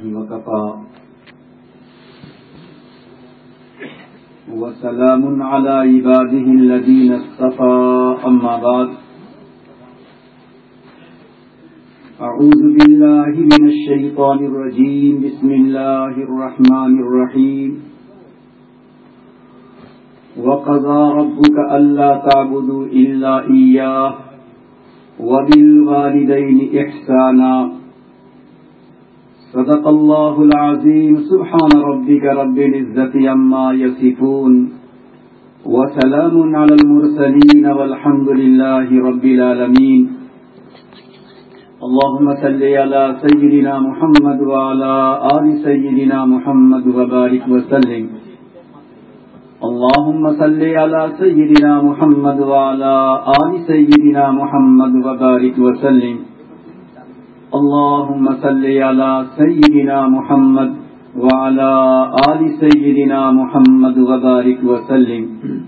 وكفى وسلام على عباده الذين اصطفى أما بعد أعوذ بالله من الشيطان الرجيم بسم الله الرحمن الرحيم وقضى ربك ألا تعبدوا إلا إياه وبالوالدين إحسانا صدق الله العظيم سبحان ربك رب العزة عما يصفون وسلام على المرسلين والحمد لله رب العالمين اللهم صل على سيدنا محمد وعلى آل سيدنا محمد وبارك وسلم اللهم صل على سيدنا محمد وعلى آل سيدنا محمد وبارك وسلم اللهم صل على سيدنا محمد وعلى آل سيدنا محمد وبارك وسلم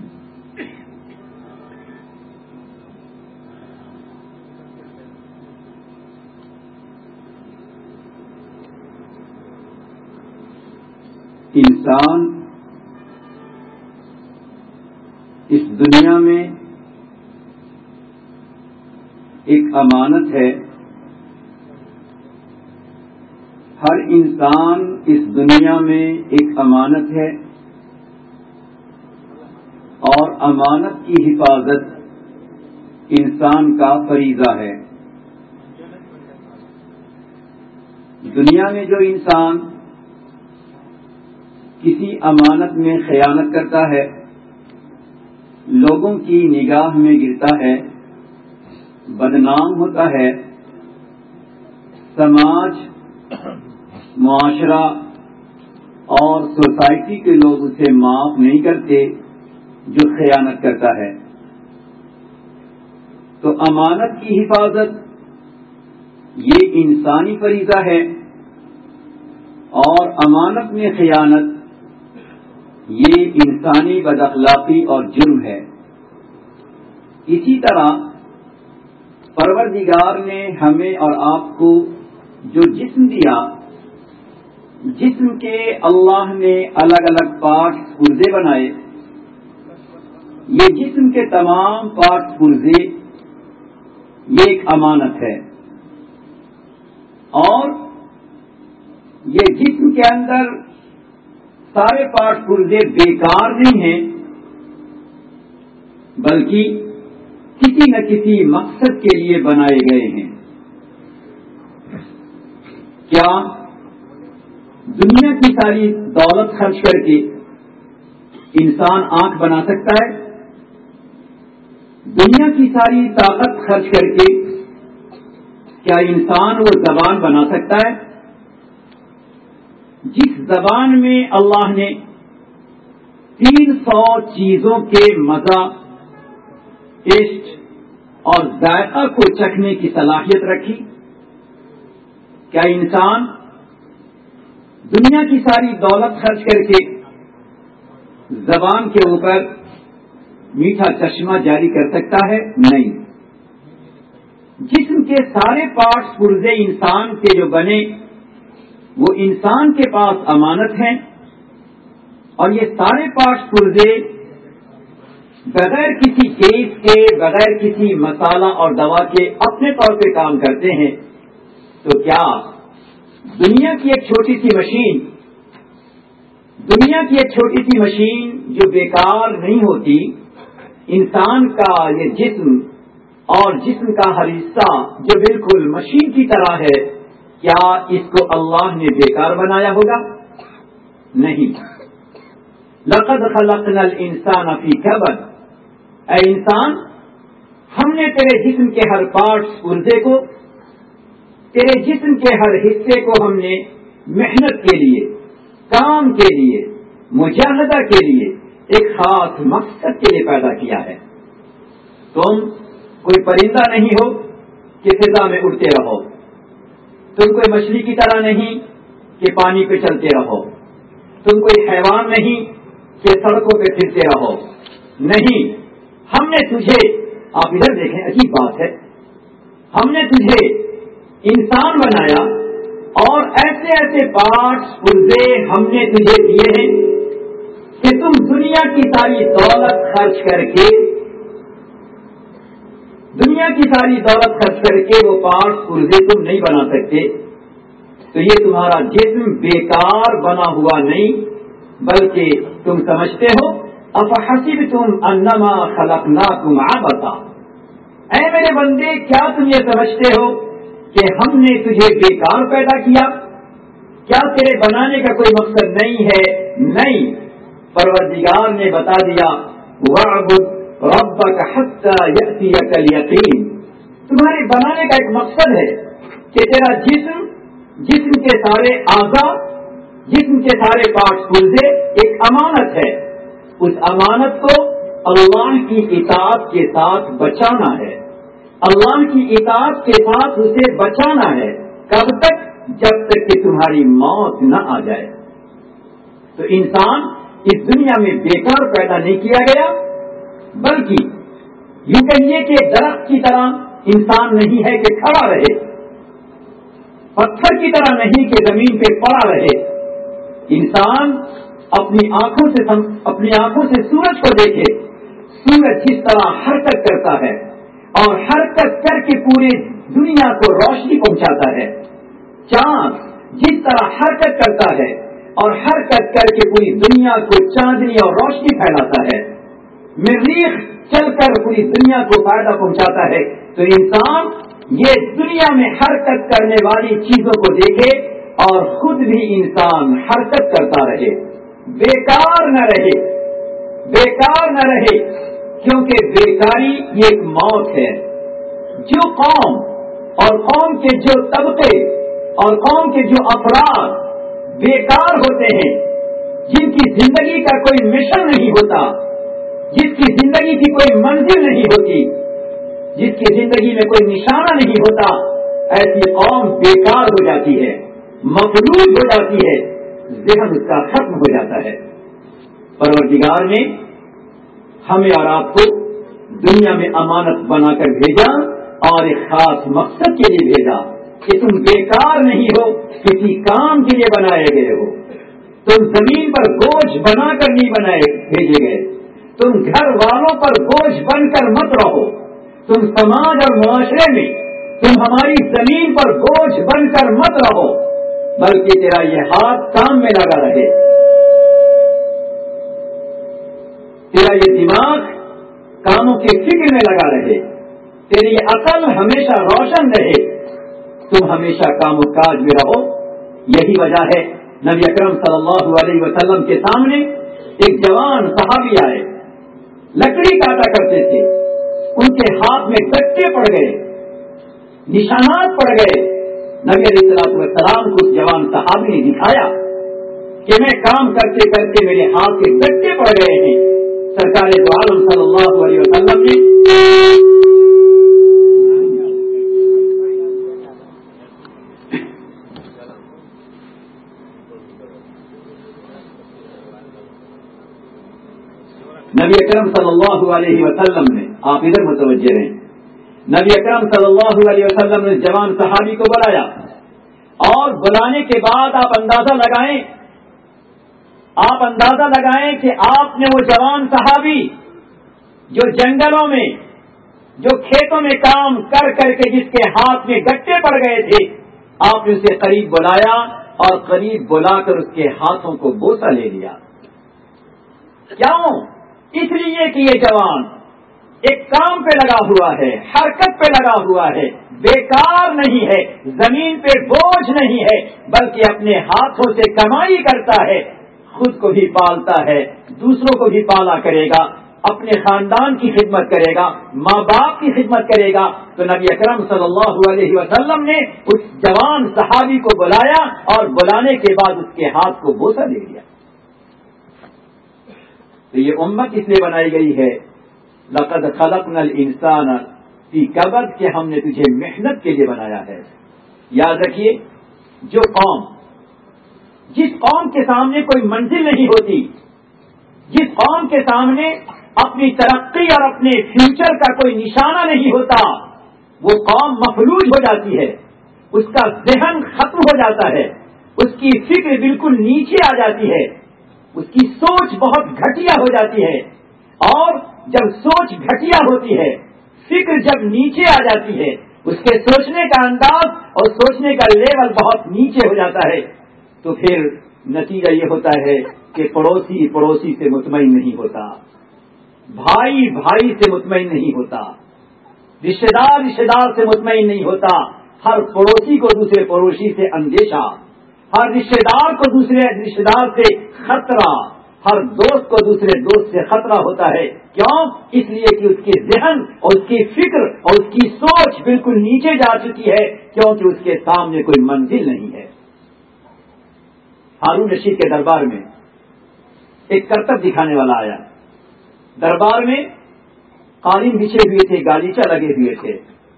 انسان اس دنیا میں ایک امانت ہے. ہر انسان اس دنیا میں ایک امانت ہے اور امانت کی حفاظت انسان کا فریضہ ہے. دنیا میں جو انسان کسی امانت میں خیانت کرتا ہے، لوگوں کی نگاہ میں گرتا ہے، بدنام ہوتا ہے، سماج، معاشرہ اور سوسائٹی کے لوگ اسے معاف نہیں کرتے جو خیانت کرتا ہے. تو امانت کی حفاظت یہ انسانی فریضہ ہے اور امانت میں خیانت یہ انسانی بد اخلاقی اور جرم ہے. اسی طرح پروردگار نے ہمیں اور آپ کو جو جسم دیا، جسم کے اللہ نے الگ الگ پارٹس پرزے بنائے. یہ جسم کے تمام پارٹس پرزے یہ ایک امانت ہے اور یہ جسم کے اندر سارے پارٹس پرزے بیکار نہیں ہیں بلکہ کسی نہ کسی مقصد کے لیے بنائے گئے ہیں. کیا دنیا کی ساری دولت خرچ کر کے انسان آنکھ بنا سکتا ہے؟ دنیا کی ساری طاقت خرچ کر کے کیا انسان وہ زبان بنا سکتا ہے؟ جس زبان میں اللہ نے 300 چیزوں کے مزہ، ٹیسٹ اور ذائقہ کو چکھنے کی صلاحیت رکھی، کیا انسان دنیا کی ساری دولت خرچ کر کے زبان کے اوپر میٹھا چشمہ جاری کر سکتا ہے؟ نہیں. جسم کے سارے پارٹس پرزے انسان کے جو بنے وہ انسان کے پاس امانت ہیں اور یہ سارے پارٹس پرزے بغیر کسی گیس کے، بغیر کسی مسالہ اور دوا کے اپنے طور پہ کام کرتے ہیں. تو کیا دنیا کی ایک چھوٹی سی مشین جو بیکار نہیں ہوتی، انسان کا یہ جسم اور جسم کا ہر حصہ جو بالکل مشین کی طرح ہے، کیا اس کو اللہ نے بیکار بنایا ہوگا؟ نہیں. لقد خلقنا الانسان فی کبد. اے انسان، ہم نے تیرے جسم کے ہر پارٹس پرزے کو، تیرے جسم کے ہر حصے کو ہم نے محنت کے لیے، کام کے لیے، مجاہدہ کے لیے، ایک خاص مقصد کے لیے پیدا کیا ہے. تم کوئی پرندہ نہیں ہو کہ فضا میں اڑتے رہو، تم کوئی مچھلی کی طرح نہیں کہ پانی پہ چلتے رہو، تم کوئی حیوان نہیں کہ سڑکوں پہ پھرتے رہو. نہیں، ہم نے تجھے، آپ ادھر دیکھیں، عجیب بات ہے، ہم نے تجھے انسان بنایا اور ایسے ایسے پارٹس پرزے ہم نے تجھے دیے ہیں کہ تم دنیا کی ساری دولت خرچ کر کے وہ پارٹس پرزے تم نہیں بنا سکتے. تو یہ تمہارا جسم بیکار بنا ہوا نہیں، بلکہ تم سمجھتے ہو افحسبتم انما خلقناکم عبثا، اے میرے بندے کیا تم یہ سمجھتے ہو کہ ہم نے تجھے بیکار پیدا کیا؟ کیا تیرے بنانے کا کوئی مقصد نہیں ہے؟ نہیں، پروردگار نے بتا دیا وَاعْبُدْ رَبَّكَ حَتَّى يَأْتِيَكَ الْيَقِينُ. تمہارے بنانے کا ایک مقصد ہے کہ تیرا جسم کے سارے اعضاء، جسم کے سارے پارٹس پرزے ایک امانت ہے. اس امانت کو اللہ کی اطاعت کے ساتھ بچانا ہے، اللہ کی اطاعت کے ساتھ اسے بچانا ہے. کب تک؟ جب تک کہ تمہاری موت نہ آ جائے. تو انسان اس دنیا میں بیکار پیدا نہیں کیا گیا، بلکہ یوں کہیے کہ درخت کی طرح انسان نہیں ہے کہ کھڑا رہے، پتھر کی طرح نہیں کہ زمین پہ پڑا رہے. انسان اپنی آنکھوں سے سورج کو دیکھے. سورج جس طرح حرکت کرتا ہے اور حرکت کر کے پوری دنیا کو روشنی پہنچاتا ہے، چاند جس طرح حرکت کرتا ہے اور حرکت کر کے پوری دنیا کو چاندنی اور روشنی پھیلاتا ہے، مریخ چل کر پوری دنیا کو فائدہ پہنچاتا ہے. تو انسان یہ دنیا میں حرکت کرنے والی چیزوں کو دیکھے اور خود بھی انسان حرکت کرتا رہے، بیکار نہ رہے، کیونکہ بیکاری یہ ایک موت ہے. جو قوم اور قوم کے جو طبقے اور قوم کے جو افراد بیکار ہوتے ہیں، جن کی زندگی کا کوئی مشن نہیں ہوتا، جس کی زندگی کی کوئی منزل نہیں ہوتی، جس کی زندگی میں کوئی نشانہ نہیں ہوتا، ایسی قوم بیکار ہو جاتی ہے، مفلوج ہو جاتی ہے، ذہن اس کا ختم ہو جاتا ہے. پروردگار نے ہمیں اور آپ کو دنیا میں امانت بنا کر بھیجا اور ایک خاص مقصد کے لیے بھیجا کہ تم بیکار نہیں ہو، کسی کام کے لیے بنائے گئے ہو. تم زمین پر بوجھ بنا کر نہیں بھیجے گئے. تم گھر والوں پر بوجھ بن کر مت رہو. تم سماج اور معاشرے میں تم ہماری زمین پر بوجھ بن کر مت رہو، بلکہ تیرا یہ ہاتھ کام میں لگا رہے، تیرا یہ دماغ کاموں کی فکر میں لگا رہے، تیری یہ عقل ہمیشہ روشن رہے، تم ہمیشہ کام و کاج میں رہو. یہی وجہ ہے نبی اکرم صلی اللہ علیہ وسلم کے سامنے ایک جوان صحابی آئے، لکڑی کاٹا کرتے تھے، ان کے ہاتھ میں گٹے پڑ گئے، نشانات پڑ گئے. نبی علیہ السلام کو اس جوان صحابی نے دکھایا کہ میں کام کرتے کرتے میرے ہاتھ کے گٹے پڑ گئے ہیں. سرکار دو عالم صلی اللہ علیہ وسلم نے نبی اکرم صلی اللہ علیہ وسلم نے، آپ ادھر متوجہ ہیں، نبی اکرم صلی اللہ علیہ وسلم نے جوان صحابی کو بلایا، اور بلانے کے بعد آپ اندازہ لگائیں کہ آپ نے وہ جوان صحابی جو جنگلوں میں، جو کھیتوں میں کام کر کر کے جس کے ہاتھ میں گٹے پڑ گئے تھے، آپ نے اسے قریب بلایا اور قریب بلا کر اس کے ہاتھوں کو بوسہ لے لیا. کیوں؟ اس لیے کہ یہ جوان ایک کام پہ لگا ہوا ہے، حرکت پہ لگا ہوا ہے، بیکار نہیں ہے، زمین پہ بوجھ نہیں ہے، بلکہ اپنے ہاتھوں سے کمائی کرتا ہے، خود کو بھی پالتا ہے، دوسروں کو بھی پالا کرے گا، اپنے خاندان کی خدمت کرے گا، ماں باپ کی خدمت کرے گا. تو نبی اکرم صلی اللہ علیہ وسلم نے اس جوان صحابی کو بلایا اور بلانے کے بعد اس کے ہاتھ کو بوسہ دے دیا. تو یہ امت اس لیے بنائی گئی ہے، لقد خلقنا الانسان فی کبد، کہ ہم نے تجھے محنت کے لیے بنایا ہے. یاد رکھیے، جس قوم کے سامنے کوئی منزل نہیں ہوتی، جس قوم کے سامنے اپنی ترقی اور اپنے فیوچر کا کوئی نشانہ نہیں ہوتا، وہ قوم مفلوج ہو جاتی ہے. اس کا ذہن ختم ہو جاتا ہے، اس کی فکر بالکل نیچے آ جاتی ہے، اس کی سوچ بہت گھٹیا ہو جاتی ہے، اور جب سوچ گھٹیا ہوتی ہے، فکر جب نیچے آ جاتی ہے، اس کے سوچنے کا انداز اور سوچنے کا لیول بہت نیچے ہو جاتا ہے، تو پھر نتیجہ یہ ہوتا ہے کہ پڑوسی پڑوسی سے مطمئن نہیں ہوتا، بھائی بھائی سے مطمئن نہیں ہوتا، رشتے دار سے مطمئن نہیں ہوتا، ہر پڑوسی کو دوسرے پڑوسی سے اندیشہ، ہر رشتے دار کو دوسرے رشتے دار سے خطرہ، ہر دوست کو دوسرے دوست سے خطرہ ہوتا ہے. کیوں؟ اس لیے کہ اس کے ذہن اور اس کی فکر اور اس کی سوچ بالکل نیچے جا چکی ہے، کیونکہ اس کے سامنے کوئی منزل نہیں ہے. ہارون رشید کے دربار میں ایک کرتب دکھانے والا آیا. دربار میں قالین بچھے ہوئے تھے، گالیچہ لگے ہوئے تھے.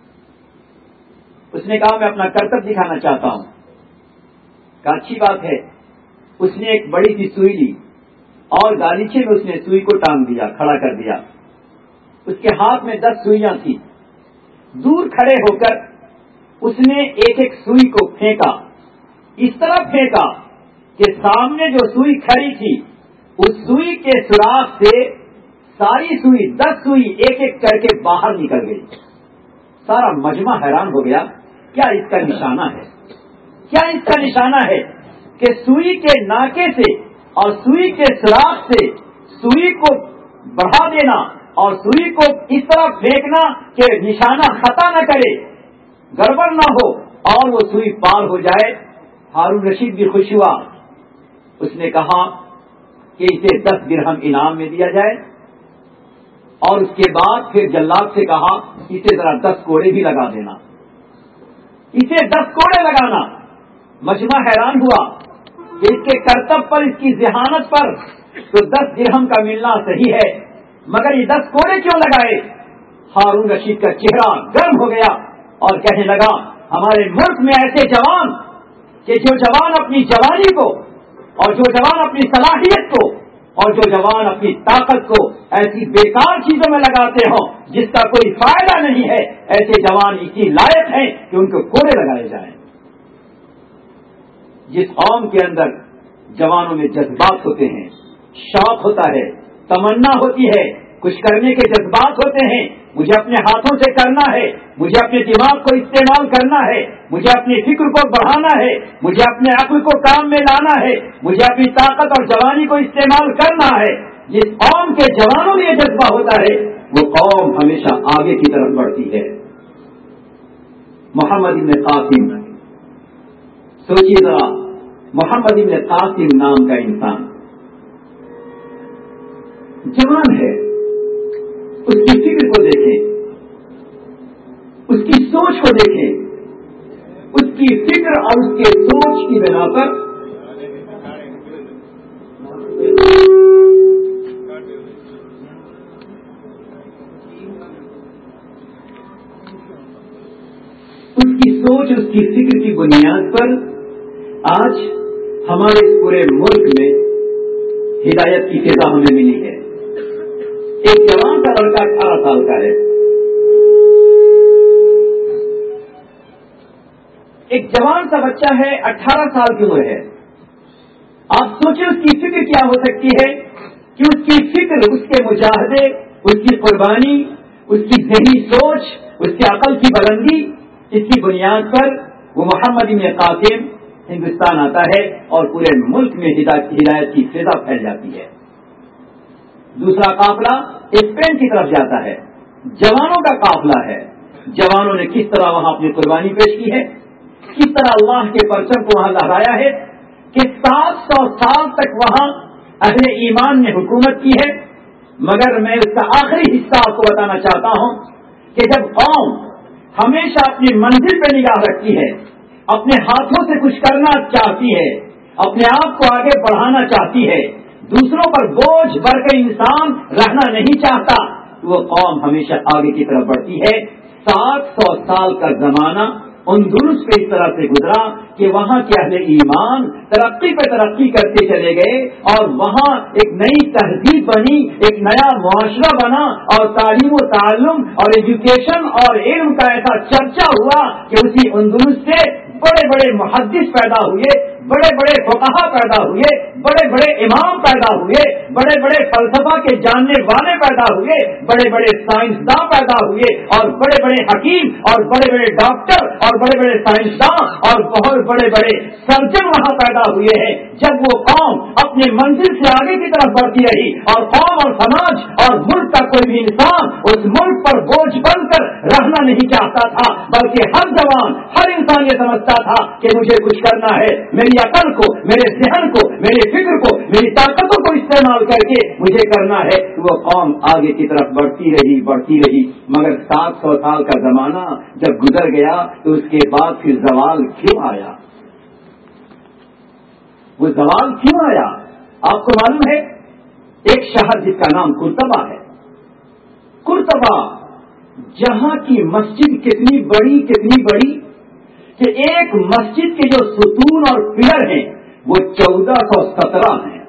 اس نے کہا میں اپنا کرتب دکھانا چاہتا ہوں. کہا اچھی بات ہے. اس نے ایک بڑی سی سوئی لی اور گالیچے میں اس نے سوئی کو ٹانگ دیا، کھڑا کر دیا. اس کے ہاتھ میں 10 سوئیاں تھیں. دور کھڑے ہو کر اس نے ایک ایک سوئی کو پھینکا، اس طرح پھینکا کہ سامنے جو سوئی کھڑی تھی اس سوئی کے سوراخ سے ساری سوئی 10 سوئی ایک ایک کر کے باہر نکل گئی. سارا مجمع حیران ہو گیا. کیا اس کا نشانہ ہے؟ کیا اس کا نشانہ ہے کہ سوئی کے ناکے سے اور سوئی کے سوراخ سے سوئی کو بڑھا دینا اور سوئی کو اس طرح پھینکنا کہ نشانہ خطا نہ کرے، گڑبڑ نہ ہو اور وہ سوئی پار ہو جائے. ہارون رشید بھی خوش ہوا. اس نے کہا کہ اسے 10 درہم انعام میں دیا جائے، اور اس کے بعد پھر جلاد سے کہا اسے ذرا 10 کوڑے بھی لگا دینا. اسے 10 کوڑے لگانا. مجمع حیران ہوا کہ اس کے کرتب پر، اس کی ذہانت پر تو 10 درہم کا ملنا صحیح ہے، مگر یہ 10 کوڑے کیوں لگائے؟ ہارون رشید کا چہرہ گرم ہو گیا اور کہنے لگا ہمارے ملک میں ایسے جوان کہ جو جوان اپنی جوانی کو اور جو جوان اپنی صلاحیت کو اور جو جوان اپنی طاقت کو ایسی بیکار چیزوں میں لگاتے ہوں جس کا کوئی فائدہ نہیں ہے، ایسے جوان اسی لائق ہیں کہ ان کو کوڑے لگائے جائیں. جس قوم کے اندر جوانوں میں جذبات ہوتے ہیں، شوق ہوتا ہے، تمنا ہوتی ہے، کچھ کرنے کے جذبات ہوتے ہیں، مجھے اپنے ہاتھوں سے کرنا ہے، مجھے اپنے دماغ کو استعمال کرنا ہے، مجھے اپنی فکر کو بڑھانا ہے، مجھے اپنے عقل کو کام میں لانا ہے، مجھے اپنی طاقت اور جوانی کو استعمال کرنا ہے. جس قوم کے جوانوں میں یہ جذبہ ہوتا ہے وہ قوم ہمیشہ آگے کی طرف بڑھتی ہے. محمد بن قاسم، سوچیے ذرا، محمد بن قاسم نام کا انسان جوان ہے. اس کی فکر کو دیکھیں، اس کی سوچ کو دیکھیں. اس کی فکر اور اس کے سوچ کی بنا پر اس کی سوچ، اس کی فکر کی بنیاد پر آج ہمارے پورے ملک میں ہدایت کی فضا ہمیں ملی ہے. ایک جوان کا لڑکا 18 سال کا ہے، ایک جوان کا بچہ ہے، 18 سال کی عمر ہے. آپ سوچیں اس کی فکر کیا ہو سکتی ہے کہ اس کی فکر، اس کے مجاہدے، اس کی قربانی، اس کی ذہنی سوچ، اس کی عقل کی بلندی، اس کی بنیاد پر وہ محمد بن قاسم ہندوستان آتا ہے اور پورے ملک میں ہدایت کی فضا پھیل جاتی ہے. دوسرا قافلہ اسپین کی طرف جاتا ہے، جوانوں کا قافلہ ہے. جوانوں نے کس طرح وہاں اپنی قربانی پیش کی ہے، کس طرح اللہ کے پرچم کو وہاں لہرایا ہے کہ 700 سال تک وہاں اہل ایمان نے حکومت کی ہے. مگر میں اس کا آخری حصہ آپ کو بتانا چاہتا ہوں کہ جب قوم ہمیشہ اپنی منزل پہ نگاہ رکھتی ہے، اپنے ہاتھوں سے کچھ کرنا چاہتی ہے، اپنے آپ کو آگے بڑھانا چاہتی ہے، دوسروں پر بوجھ بڑھ کے انسان رہنا نہیں چاہتا، وہ قوم ہمیشہ آگے کی طرف بڑھتی ہے. 700 سال کا زمانہ اندلس پہ اس طرح سے گزرا کہ وہاں کے اہل ایمان ترقی پہ ترقی کرتے چلے گئے اور وہاں ایک نئی تہذیب بنی، ایک نیا معاشرہ بنا اور تعلیم و تعلم اور ایجوکیشن اور علم کا ایسا چرچا ہوا کہ اسی اندلس سے बड़े बड़े मुहद्दिस पैदा हुए, बड़े बड़े फुक़हा पैदा हुए, बड़े बड़े इमाम पैदा हुए, बड़े बड़े फलसफा के जानने वाले पैदा हुए, बड़े बड़े साइंसदां पैदा हुए, और बड़े बड़े हकीम और बड़े बड़े डॉक्टर और बड़े बड़े साइंसदां और बहुत बड़े बड़े सर्जन वहां पैदा हुए हैं। जब वो कौम अपने मंजिल से आगे की तरफ बढ़ती रही और कौम और समाज और मुल्क का कोई भी इंसान उस मुल्क पर बोझ बनकर रहना नहीं चाहता था, बल्कि हर जवान हर इंसान ये समझता था कि मुझे कुछ करना है, मेरी अकल को, मेरे ज़हन को, मेरी फिक्र को, मेरी ताकतों को इस्तेमाल करके मुझे करना है। तो वो कौम आगे की तरफ बढ़ती रही, मगर 700 साल का जमाना जब गुजर गया तो उसके बाद फिर जवाल क्यों आया? वो जवाल क्यों आया? आपको मालूम है, एक शहर जिसका नाम कुर्तबा है, कुर्तबा जहां की मस्जिद कितनी बड़ी कि एक मस्जिद के जो सुतून और पिलर हैं वो 1417 हैं।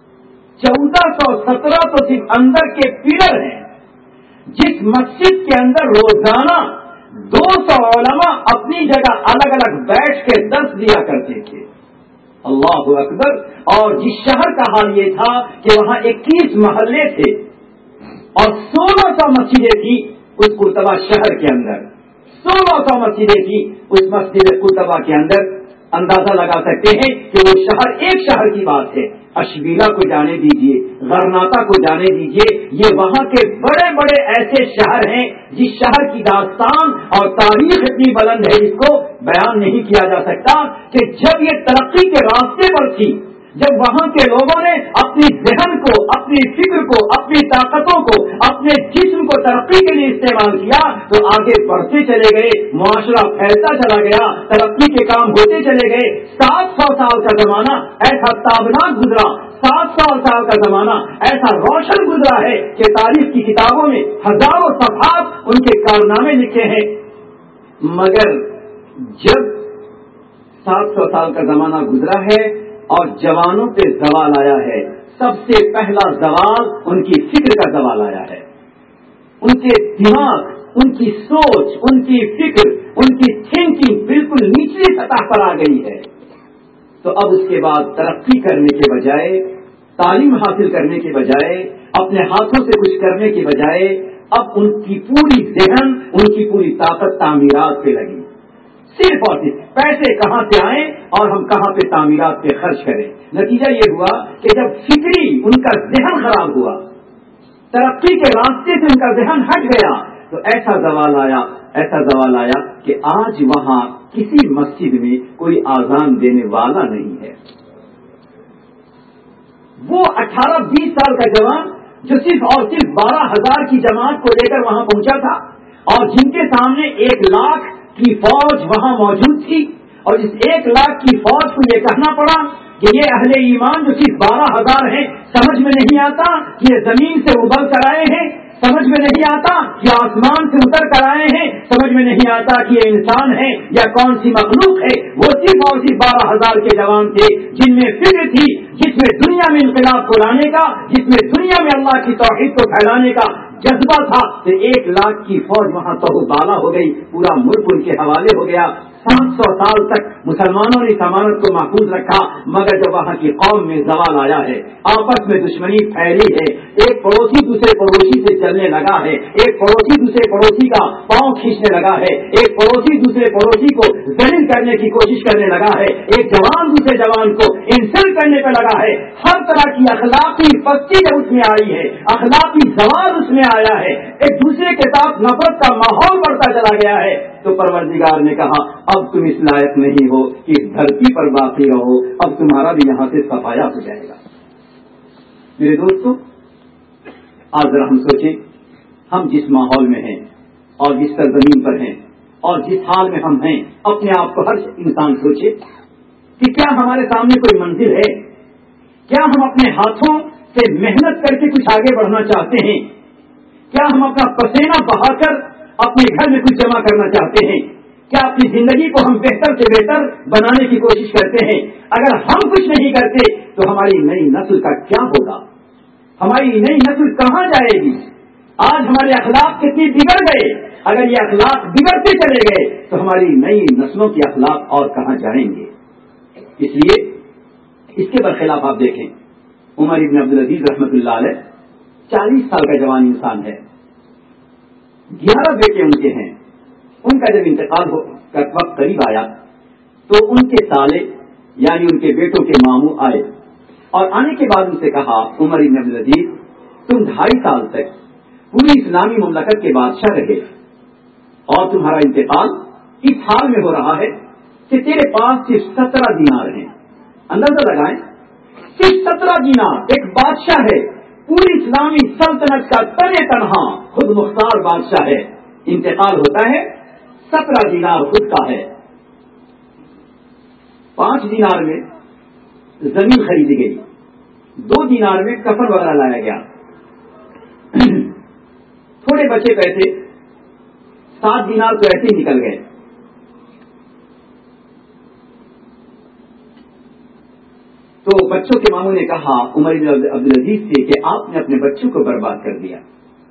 1417 तो सिर्फ अंदर के पिलर हैं। जिस मस्जिद के अंदर रोजाना 200 उलमा अपनी जगह अलग अलग बैठ के दर्स दिया करते थे। अल्लाहु अकबर। और जिस शहर का हाल ये था कि वहां 21 महल्ले थे और 1600 मस्जिदें थी उस कुर्तबा शहर के अंदर। 1600 मस्जिदें थी उस मस्जिद कुर्तबा के अंदर। अंदाजा लगा सकते हैं कि वो शहर एक शहर की बात है। अशबीला को जाने दीजिए, गरनाता को जाने दीजिए, ये वहां के बड़े बड़े ऐसे शहर हैं जिस शहर की दास्तान और तारीख इतनी बुलंद है जिसको बयान नहीं किया जा सकता कि जब ये तरक्की के रास्ते पर थी, जब वहां के लोगों ने अपनी ज़हन को, अपनी फिक्र को, अपनी ताकतों को, अपने जिस्म को तरक्की के लिए इस्तेमाल किया तो आगे बढ़ते चले गए, मुआशरा फैलता चला गया, तरक्की के काम होते चले गए। 700 साल का जमाना ऐसा ताबनाक गुजरा, 700 साल का जमाना ऐसा रोशन गुजरा है कि तारीख की किताबों में हजारों सफ़हात उनके कारनामे लिखे हैं। मगर जब 700 साल का जमाना गुजरा है और जवानों पे जवाल आया है, सबसे पहला जवाल उनकी फिक्र का जवाल आया है। उनके दिमाग, उनकी सोच, उनकी फिक्र, उनकी थिंकिंग बिल्कुल निचली सतह पर आ गई है। तो अब उसके बाद तरक्की करने के बजाय, तालीम हासिल करने के बजाय, अपने हाथों से कुछ करने के बजाय अब उनकी पूरी ज़हन, उनकी पूरी ताकत तामीरात पे लगी। सिर्फ और सिर्फ पैसे कहां से आए और हम कहां पे तामीरात पे खर्च करें। नतीजा ये हुआ कि जब फिक्री उनका ज़हन खराब हुआ, तरक्की के रास्ते से उनका ज़हन हट गया, तो ऐसा जवाल आया कि आज वहां किसी मस्जिद में कोई आजान देने वाला नहीं है। वो 18-20 साल का जवान जो सिर्फ और सिर्फ 12,000 की जमात को लेकर वहां पहुंचा था और जिनके सामने 1 लाख की फौज वहां मौजूद थी, और इस 1 लाख की फौज को ये कहना पड़ा कि ये अहले ईमान जो सिर्फ 12,000 हैं, समझ में नहीं आता कि ये जमीन से उबल कर आए हैं, समझ में नहीं आता कि आसमान से उतर कर आए हैं, समझ में नहीं आता कि ये इंसान है या कौन सी मखलूक है। वो सिर्फ और सिर्फ 12,000 के जवान थे जिनमें फिक्र थी, जिसमें दुनिया में इंकलाब को लाने का, जिसमें दुनिया में अल्लाह की तौहीद को फैलाने का जज्बा था। तो 1 लाख की फौज वहां तहबाला हो गई, पूरा मुल्क उनके हवाले हो गया। 700 साल तक मुसलमानों ने समानत को महफूज रखा, मगर जब वहां की कौम में जवाल आया है, आपस में दुश्मनी फैली है, एक पड़ोसी दूसरे पड़ोसी से चलने लगा है, एक पड़ोसी दूसरे पड़ोसी का पांव खींचने लगा है, एक पड़ोसी दूसरे पड़ोसी को जलील करने की कोशिश करने लगा है, एक जवान दूसरे जवान को इंसल्ट करने पर लगा है। हर तरह की अखलाकी पस्ती जब उसमें आई है, अखलाकी जवाल उसमें आया है, एक दूसरे के साथ नफरत का माहौल बढ़ता चला गया है। तो परवरदिगार ने कहा, अब तुम इस लायक नहीं हो कि इस धरती पर बाकी रहो, अब तुम्हारा भी यहां से सफाया हो जाएगा। मेरे दोस्तों, आज जरा हम सोचें, हम जिस माहौल में हैं और जिस सरजमीन पर हैं और जिस हाल में हम हैं, अपने आप को हर इंसान सोचे कि क्या हमारे सामने कोई मंजिल है? क्या हम अपने हाथों से मेहनत करके कुछ आगे बढ़ना चाहते हैं? क्या हम अपना पसीना बहाकर अपने घर में कुछ जमा करना चाहते हैं? क्या अपनी जिंदगी को हम बेहतर से बेहतर बनाने की कोशिश करते हैं? अगर हम कुछ नहीं करते तो हमारी नई नस्ल का क्या होगा? हमारी नई नस्ल कहां जाएगी? آج ہمارے اخلاق کتنی بگڑ گئے. اگر یہ اخلاق بگڑتے چلے گئے تو ہماری نئی نسلوں کے اخلاق اور کہاں جائیں گے. اس لیے اس کے برخلاف آپ دیکھیں, عمر ابن عبدالعزیز رحمۃ اللہ علیہ 40 سال کا جوان انسان ہے, 11 بیٹے ان کے ہیں. ان کا جب انتقال کا وقت قریب آیا تو ان کے سالے یعنی ان کے بیٹوں کے ماموں آئے اور آنے کے بعد ان سے کہا, عمر ابن عبدالعزیز تم 2.5 سال تک پوری اسلامی مملکت کے بادشاہ رہے اور تمہارا انتقال اس حال میں ہو رہا ہے کہ تیرے پاس صرف 17 دینار ہیں. اندازہ لگائیں, صرف 17 دینار. ایک بادشاہ ہے, پوری اسلامی سلطنت کا تنے تنہا خود مختار بادشاہ ہے, انتقال ہوتا ہے 17 دینار خود کا ہے. 5 دینار میں زمین خریدی گئی, 2 دینار میں کفن وغیرہ لایا گیا, تھوڑے بچے پیسے 7 دینار تو ایسے ہی نکل گئے. تو بچوں کے ماموں نے کہا عمر بن عبدالعزیز سے کہ آپ نے اپنے بچوں کو برباد کر دیا,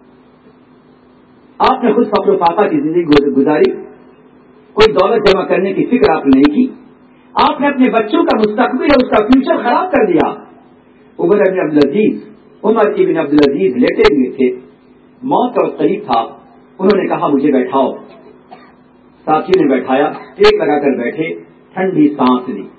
آپ نے خود فقر و فاقہ کی زندگی گزاری, کوئی دولت جمع کرنے کی فکر آپ نے نہیں کی, آپ نے اپنے بچوں کا مستقبل اور اس کا فیوچر خراب کر دیا. عمر ابن عبدالعزیز لیٹے ہوئے تھے, موت کا قریب تھا. انہوں نے کہا مجھے بیٹھاؤ. ساتھیوں نے بٹھایا, ٹیک لگا کر بیٹھے, ٹھنڈی سانس لی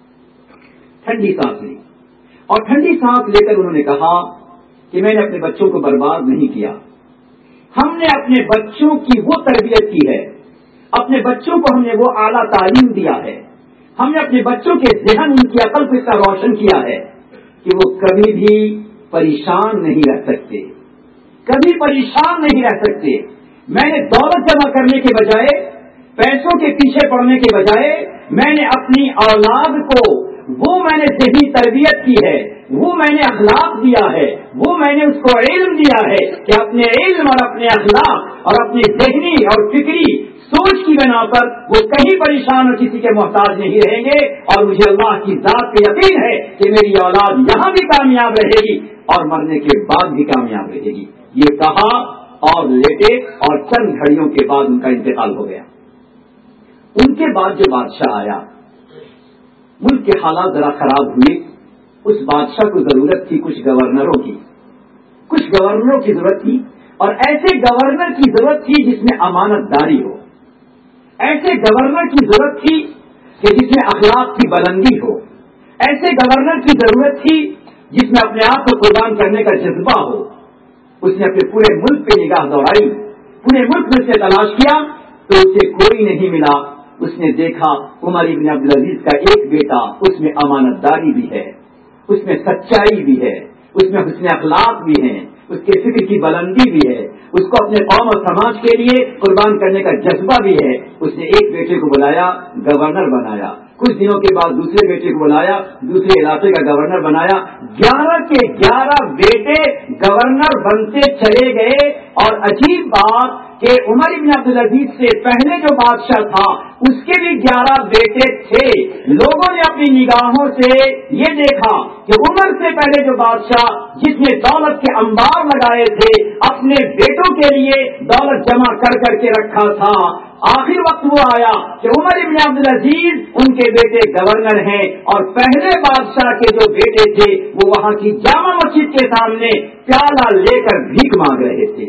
اور ٹھنڈی سانس لے کر انہوں نے کہا کہ میں نے اپنے بچوں کو برباد نہیں کیا, ہم نے اپنے بچوں کی وہ تربیت کی ہے, اپنے بچوں کو ہم نے وہ اعلیٰ تعلیم دیا ہے, ہم نے اپنے بچوں کے ذہن ان کی عقل کو اس طرح روشن کیا ہے کہ وہ کبھی بھی پریشان نہیں رہ سکتے, کبھی پریشان نہیں رہ سکتے. میں نے دولت جمع کرنے کے بجائے, پیسوں کے پیچھے پڑنے کے بجائے, میں نے اپنی اولاد کو وہ میں نے ذہنی تربیت کی ہے, وہ میں نے اخلاق دیا ہے, وہ میں نے اس کو علم دیا ہے کہ اپنے علم اور اپنے اخلاق اور اپنی ذہنی اور فکری سوچ کی بنا پر وہ کہیں پریشان اور کسی کے محتاج نہیں رہیں گے. اور مجھے اللہ کی ذات پہ یقین ہے کہ میری اولاد یہاں بھی کامیاب رہے گی اور مرنے کے بعد بھی کامیاب رہے گی. یہ کہا اور لیٹے اور چند گھڑیوں کے بعد ان کا انتقال ہو گیا. ان کے بعد جو بادشاہ آیا, ملک کے حالات ذرا خراب ہوئے. اس بادشاہ کو ضرورت تھی کچھ گورنروں کی ضرورت تھی, اور ایسے گورنر کی ضرورت تھی جس میں امانت داری ہو, ایسے گورنر کی ضرورت تھی کہ جس میں اخلاق کی بلندی ہو, ایسے گورنر کی ضرورت تھی جس میں اپنے آپ کو قربان کرنے کا جذبہ ہو. اس نے اپنے پورے ملک پہ نگاہ دوڑائی, پورے ملک میں سے تلاش کیا تو اسے کوئی نہیں ملا. اس نے دیکھا عمر ابن عبدالعزیز کا ایک بیٹا, اس میں امانت داری بھی ہے, اس میں سچائی بھی ہے, اس میں حسن اخلاق بھی ہیں, اس کے فکر کی بلندی بھی ہے, اس کو اپنے قوم اور سماج کے لیے قربان کرنے کا جذبہ بھی ہے. اس نے ایک بیٹے کو بلایا, گورنر بنایا. کچھ دنوں کے بعد دوسرے بیٹے کو بلایا, دوسرے علاقے کا گورنر بنایا. 11 کے 11 بیٹے گورنر بنتے چلے گئے. اور عجیب بات کہ عمر ابن عبدالعزیز سے پہلے جو بادشاہ تھا اس کے بھی 11 بیٹے تھے. لوگوں نے اپنی نگاہوں سے یہ دیکھا کہ عمر سے پہلے جو بادشاہ جس نے دولت کے انبار لگائے تھے, اپنے بیٹوں کے لیے دولت جمع کر کے رکھا تھا, آخر وقت وہ آیا کہ عمر ابن عبدالعزیز ان کے بیٹے گورنر ہیں, اور پہلے بادشاہ کے جو بیٹے تھے وہ وہاں کی جامع مسجد کے سامنے پیالہ لے کر بھیک مانگ رہے تھے.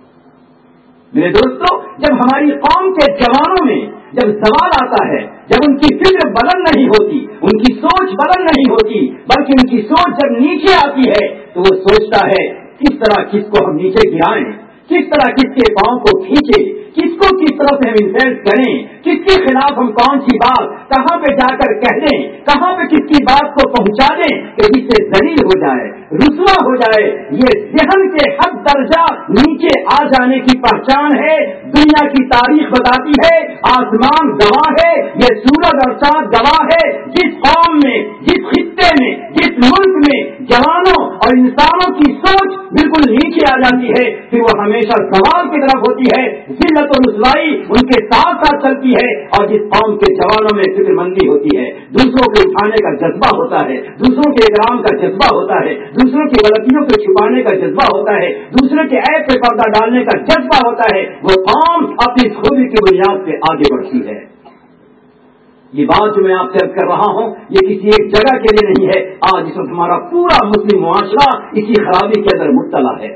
میرے دوستو, جب ہماری قوم کے جوانوں میں جب زوال آتا ہے, جب ان کی فکر بلند نہیں ہوتی, ان کی سوچ بلند نہیں ہوتی, بلکہ ان کی سوچ جب نیچے آتی ہے تو وہ سوچتا ہے کس طرح کس کو ہم نیچے گرائیں, کس طرح کس کے پاؤں کو کھینچے, کس کو کس طرح سے ہم انسلٹ کریں, کس کے خلاف ہم کون سی بات کہاں پہ جا کر کہہ دیں, کہاں پہ کس کی بات کو پہنچا دیں کہ جس سے ذلیل ہو جائے, رسوا ہو جائے. یہ ذہن کے حد درجہ نیچے آ جانے کی پہچان ہے. دنیا کی تاریخ بتاتی ہے, آسمان گواہ ہے, یہ سورج اور چاند گواہ ہے. جس قوم میں, جس خطے میں, جس ملک میں جوانوں اور انسانوں کی سوچ بالکل نیچے آ جاتی ہے پھر وہ ہمیشہ زوال کی طرف ہوتی ہے، ذلت و رسوائی ان کے ساتھ ساتھ چلتی ہے۔ اور جس قوم کے جوانوں میں فکر مندی ہوتی ہے، دوسروں کو اٹھانے کا جذبہ ہوتا ہے، دوسروں کے اکرام کا جذبہ ہوتا ہے، دوسروں کی غلطیوں کو چھپانے کا جذبہ ہوتا ہے، دوسرے کے عیب پہ پردہ ڈالنے کا جذبہ ہوتا ہے، وہ قوم اپنی خوبی کی بنیاد پہ آگے بڑھتی ہے۔ یہ بات جو میں آپ سے عرض کر رہا ہوں یہ کسی ایک جگہ کے لیے نہیں ہے، آج اس وقت ہمارا پورا مسلم معاشرہ اسی خرابی کے اندر مبتلا ہے۔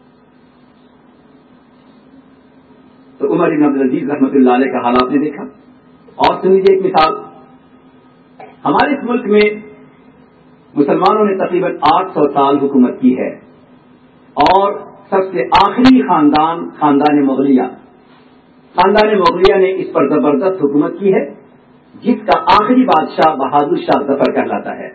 تو عمر بن عبدالعزیز رحمۃ اللہ علیہ کا حال آپ نے دیکھا۔ اور سن لیجیے ایک مثال، ہمارے اس ملک میں مسلمانوں نے تقریباً 800 سال حکومت کی ہے، اور سب سے آخری خاندان مغلیہ نے اس پر زبردست حکومت کی ہے، جس کا آخری بادشاہ بہادر شاہ ظفر کہلاتا ہے۔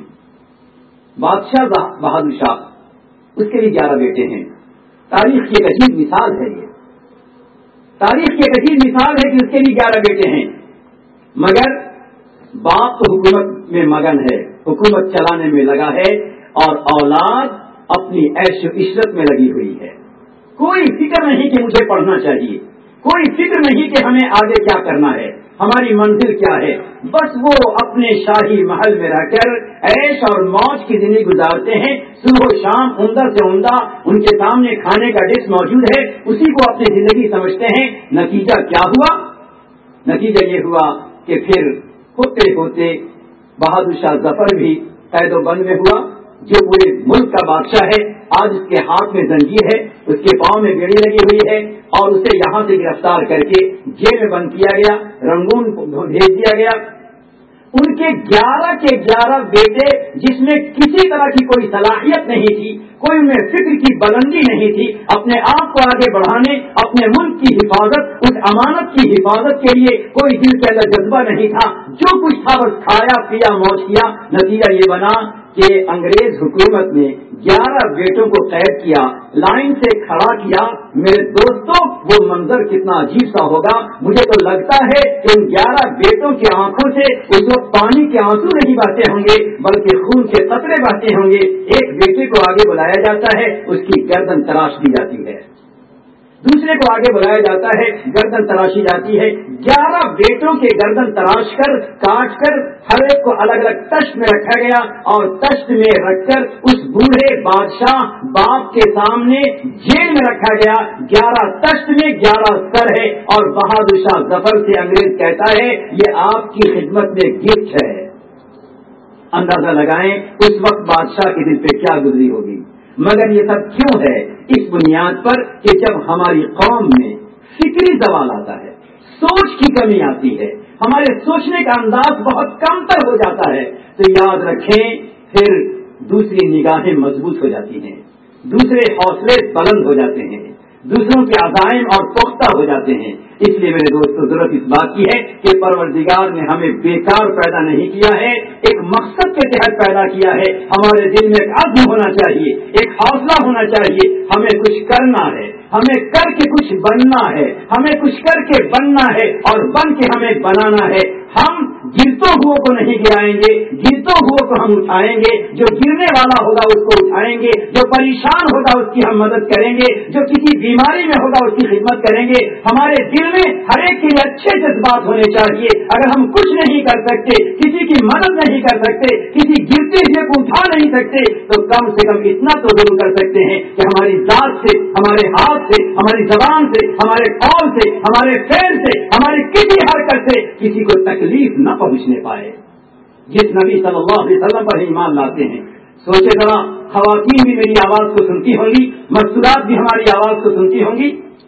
بادشاہ بہادر شاہ، اس کے بھی 11 بیٹے ہیں۔ تاریخ کی ایک عجیب مثال ہے، یہ تاریخ کی ایک عجیب مثال ہے کہ اس کے بھی 11 بیٹے ہیں، مگر باپ تو حکومت میں مگن ہے، حکومت چلانے میں لگا ہے، اور اولاد اپنی عیش و عشرت میں لگی ہوئی ہے۔ کوئی فکر نہیں کہ مجھے پڑھنا چاہیے، کوئی فکر نہیں کہ ہمیں آگے کیا کرنا ہے، ہماری منزل کیا ہے، بس وہ اپنے شاہی محل میں رہ کر عیش اور موج کی زندگی گزارتے ہیں۔ صبح و شام عمدہ سے عمدہ ان کے سامنے کھانے کا ڈش موجود ہے، اسی کو اپنی زندگی سمجھتے ہیں۔ نتیجہ کیا ہوا؟ نتیجہ یہ ہوا کہ پھر ہوتے ہوتے بہادر شاہ ظفر بھی قید و بند میں ہوا، جو پورے ملک کا بادشاہ ہے، آج اس کے ہاتھ میں زنجیر ہے، اس کے پاؤں میں بیڑی لگی ہوئی ہے، اور اسے یہاں سے گرفتار کر کے جیل میں بند کیا گیا، رنگون بھیج دیا گیا۔ ان کے 11 کے 11 بیٹے، جس میں کسی طرح کی کوئی صلاحیت نہیں تھی، کوئی ان میں فکر کی بلندی نہیں تھی، اپنے آپ کو آگے بڑھانے، اپنے ملک کی حفاظت، اس امانت کی حفاظت کے لیے کوئی دل کے اندر جذبہ نہیں تھا، جو کچھ تھا بس کھایا پیا موج کیا۔ نتیجہ یہ بنا کہ انگریز حکومت نے 11 بیٹوں کو قید کیا، لائن سے کھڑا کیا۔ میرے دوستوں، وہ منظر کتنا عجیب سا ہوگا، مجھے تو لگتا ہے کہ ان 11 بیٹوں کی آنکھوں سے اس وقت پانی کے آنسو نہیں بہتے ہوں گے، بلکہ خون کے قطرے بہتے ہوں گے۔ ایک بیٹے کو آگے بلایا جاتا ہے، اس کی گردن تراش دی جاتی ہے، دوسرے کو آگے بلایا جاتا ہے، گردن تراشی جاتی ہے۔ 11 بیٹوں کے گردن تراش کر، کاٹ کر، ہر ایک کو الگ الگ تشت میں رکھا گیا، اور تشت میں رکھ کر اس بوڑھے بادشاہ باپ کے سامنے جیل میں رکھا گیا۔ 11 تشت میں 11 سر ہے، اور بہادر شاہ ظفر سے انگریز کہتا ہے یہ آپ کی خدمت میں گفٹ ہے۔ اندازہ لگائیں اس وقت بادشاہ کے دل پہ کیا گزری ہوگی۔ مگر یہ سب کیوں ہے؟ اس بنیاد پر کہ جب ہماری قوم میں فکری زوال آتا ہے، سوچ کی کمی آتی ہے، ہمارے سوچنے کا انداز بہت کمتر ہو جاتا ہے، تو یاد رکھیں پھر دوسری نگاہیں مضبوط ہو جاتی ہیں، دوسرے حوصلے بلند ہو جاتے ہیں، دوسروں کے عزائم اور پختہ ہو جاتے ہیں۔ اس لیے میرے دوستوں، ضرورت اس بات کی ہے کہ پروردگار نے ہمیں بیکار پیدا نہیں کیا ہے، ایک مقصد کے تحت پیدا کیا ہے۔ ہمارے دل میں ایک عزم ہونا چاہیے، ایک حوصلہ ہونا چاہیے، ہمیں کچھ کرنا ہے، ہمیں کر کے کچھ بننا ہے، ہمیں کچھ کر کے بننا ہے، اور بن کے ہمیں بنانا ہے۔ ہم گرتوں ہوئے کو نہیں گرائیں گے، گرتوں ہوئے کو ہم اٹھائیں گے، جو گرنے والا ہوگا اس کو اٹھائیں گے، جو پریشان ہوگا اس کی ہم مدد کریں گے، جو کسی بیماری میں ہوگا اس کی خدمت کریں گے۔ ہمارے دل میں ہر ایک کے لیے اچھے جذبات ہونے چاہیے۔ اگر ہم کچھ نہیں کر سکتے، کسی کی مدد نہیں کر سکتے، کسی گرتے ہوئے کو اٹھا نہیں سکتے، تو کم سے کم اتنا تو ضرور کر سکتے ہیں کہ ہماری ذات سے، ہمارے ہاتھ سے، ہماری زبان سے، ہمارے قول سے، ہمارے فعل سے، ہماری کسی حرکت سے کسی کو تکلیف نہ پہنچنے پائے۔ جس نبی صلی اللہ علیہ وسلم پر ایمان لاتے ہیں، سوچے ذرا، خواتین بھی میری آواز کو سنتی ہوں گی، مستورات بھی ہماری آواز کو سنتی ہوں گی۔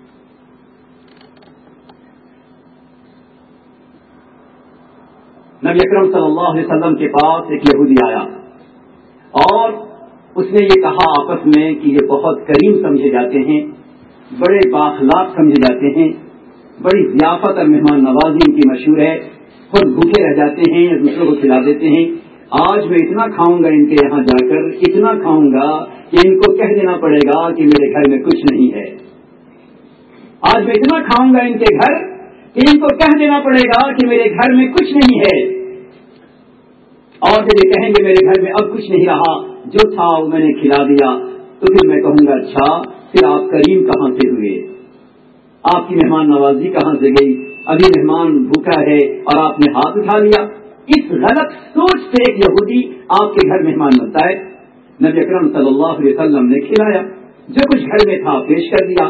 نبی اکرم صلی اللہ علیہ وسلم کے پاس ایک یہودی آیا، اور اس نے یہ کہا آپس میں کہ یہ بہت کریم سمجھے جاتے ہیں، بڑے بااخلاق سمجھے جاتے ہیں، بڑی ضیافت اور مہمان نوازی ان کی مشہور ہے، خود بھوکے رہ جاتے ہیں یا دوسروں کو کھلا دیتے ہیں۔ آج میں اتنا کھاؤں گا ان کے یہاں جا کر، اتنا کھاؤں گا کہ ان کو کہہ دینا پڑے گا کہ میرے گھر میں کچھ نہیں ہے۔ آج میں اتنا کھاؤں گا ان کے گھر کہ ان کو کہہ دینا پڑے گا کہ میرے گھر میں کچھ نہیں ہے، اور جب یہ کہیں گے میرے گھر میں اب کچھ نہیں رہا، جو تھا وہ میں نے کھلا دیا، تو پھر میں کہوں گا اچھا پھر آپ کریم کہاں سے ہوئے؟ آپ کی مہمان نوازی کہاں سے گئی؟ ابھی مہمان بھوکا ہے اور آپ نے ہاتھ اٹھا لیا. اس غلط سوچ سے ایک یہودی آپ کے گھر مہمان بنتا ہے. نبی اکرم صلی اللہ علیہ وسلم نے کھلایا، جو کچھ گھر میں تھا پیش کر دیا.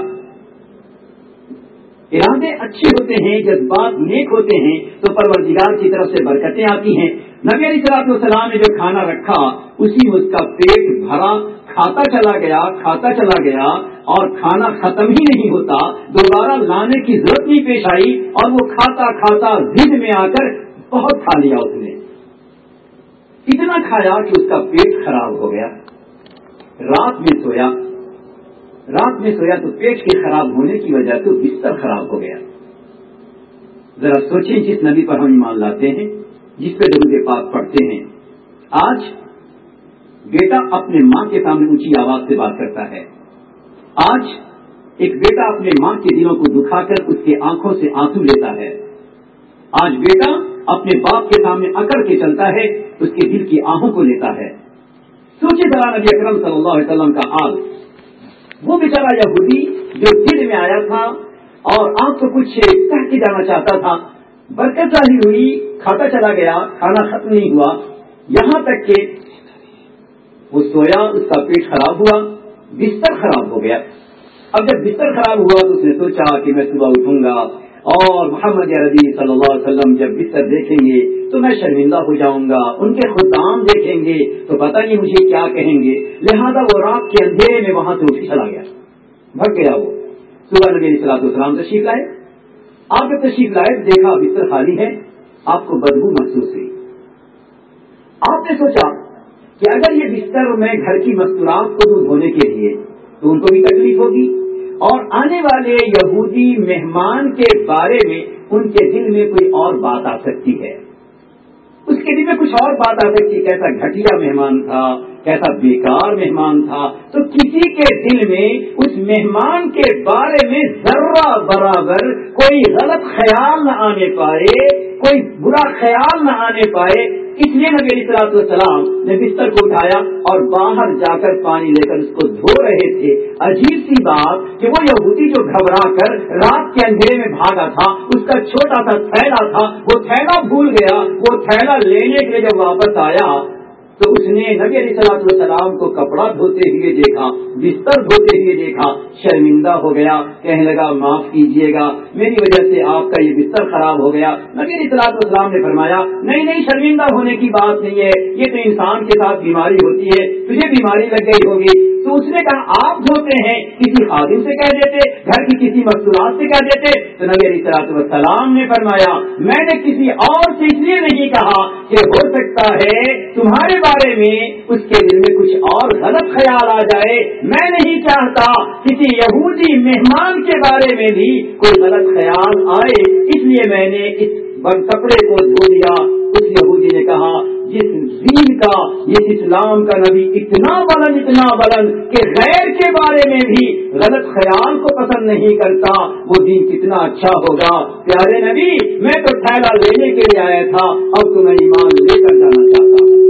ارادے اچھے ہوتے ہیں، جذبات نیک ہوتے ہیں تو پروردگار کی طرف سے برکتیں آتی ہیں. نبی علیہ الصلوۃ والسلام نے جو کھانا رکھا اسی میں اس کا پیٹ بھرا، کھاتا چلا گیا اور کھانا ختم ہی نہیں ہوتا. دوبارہ لانے کی ضرورت نہیں پیش آئی اور وہ کھاتا ضد میں آ کر بہت کھا لیا. اس نے اتنا کھایا کہ اس کا پیٹ خراب ہو گیا. رات میں سویا تو پیٹ کے خراب ہونے کی وجہ سے بستر خراب ہو گیا. ذرا سوچیں، جس نبی پر ہم ایمان لاتے ہیں، جس پہ درود پاک پڑھتے ہیں، آج بیٹا اپنے ماں کے سامنے اونچی آواز سے بات کرتا ہے. آج ایک بیٹا اپنے ماں کے دلوں کو دکھا کر اس کے آنکھوں سے آنسو لیتا ہے. آج بیٹا اپنے باپ کے سامنے اکڑ کے چلتا ہے، اس کے دل کی آہوں کو لیتا ہے. سوچے ذرا نبی اکرم صلی اللہ علیہ وسلم کا حال. وہ بیچارہ یہودی جو دل میں آیا تھا اور آپ کو کچھ کہہ کے جانا چاہتا تھا، برکت ظاہر ہوئی، کھاتا چلا گیا، کھانا ختم نہیں ہوا، یہاں تک کہ وہ سویا، اس کا پیٹ خراب ہوا، بستر خراب ہو گیا. اب جب بستر خراب ہوا تو اس نے سوچا کہ میں صبح اٹھوں گا اور محمد عربی صلی اللہ علیہ وسلم جب بستر دیکھیں گے تو میں شرمندہ ہو جاؤں گا، ان کے خدام دیکھیں گے تو پتہ نہیں مجھے کیا کہیں گے. لہذا وہ رات کے اندھیرے میں وہاں سے اٹھ چلا گیا، بھگ گیا. وہ صبح نبی علیہ الصلوۃ والسلام تشریف لائے. آپ جب تشریف لائے دیکھا بستر خالی ہے، آپ کو بدبو محسوس ہوئی. آپ نے سوچا کہ اگر یہ بستر میں گھر کی مستورات کو دور ہونے کے لیے تو ان کو بھی تکلیف ہوگی اور آنے والے یہودی مہمان کے بارے میں ان کے دل میں کوئی اور بات آ سکتی ہے. اس کے دل میں کچھ اور بات آ سکتی ہے، کیسا گھٹیا مہمان تھا، کیسا بیکار مہمان تھا. تو کسی کے دل میں اس مہمان کے بارے میں ذرہ برابر کوئی غلط خیال نہ آنے پائے، کوئی برا خیال نہ آنے پائے. اس لیے نبی علیہ الصلوۃ والسلام نے بستر کو اٹھایا اور باہر جا کر پانی لے کر اس کو دھو رہے تھے. عجیب سی بات کہ وہ یہودی جو گھبرا کر رات کے اندھیرے میں بھاگا تھا، اس کا چھوٹا سا تھیلا تھا، وہ تھیلا بھول گیا. وہ تھیلا لینے کے لیے جب واپس آیا تو اس نے نبی علیہ الصلوۃ والسلام کو کپڑا دھوتے ہوئے دیکھا، بستر دھوتے ہوئے دیکھا، شرمندہ ہو گیا، کہنے لگا معاف کیجیے گا، میری وجہ سے آپ کا یہ بستر خراب ہو گیا. نبی علیہ الصلوۃ والسلام نے فرمایا نہیں، شرمندہ ہونے کی بات نہیں ہے، یہ تو انسان کے ساتھ بیماری ہوتی ہے، تجھے بیماری لگ گئی ہوگی. تو اس نے کہا آپ دھوتے ہیں، کسی خادم سے کہہ دیتے، گھر کی کسی مستورات سے کہہ دیتے. تو نبی علیہ الصلوۃ والسلام نے فرمایا میں نے کسی اور سے اس لیے نہیں کہا کہ ہو سکتا ہے تمہارے بارے میں اس کے دل میں کچھ اور غلط خیال آ جائے. میں نہیں چاہتا کسی یہودی مہمان کے بارے میں بھی کوئی غلط خیال آئے، اس لیے میں نے اس کپڑے کو دھو دیا. اس یہودی نے کہا جس دین کا، جس اسلام کا نبی اتنا بلند کہ غیر کے بارے میں بھی غلط خیال کو پسند نہیں کرتا، وہ دین کتنا اچھا ہوگا. پیارے نبی میں تو تھیلا لینے کے لیے آیا تھا، اب تو میں ایمان لے کر جانا چاہتا ہوں.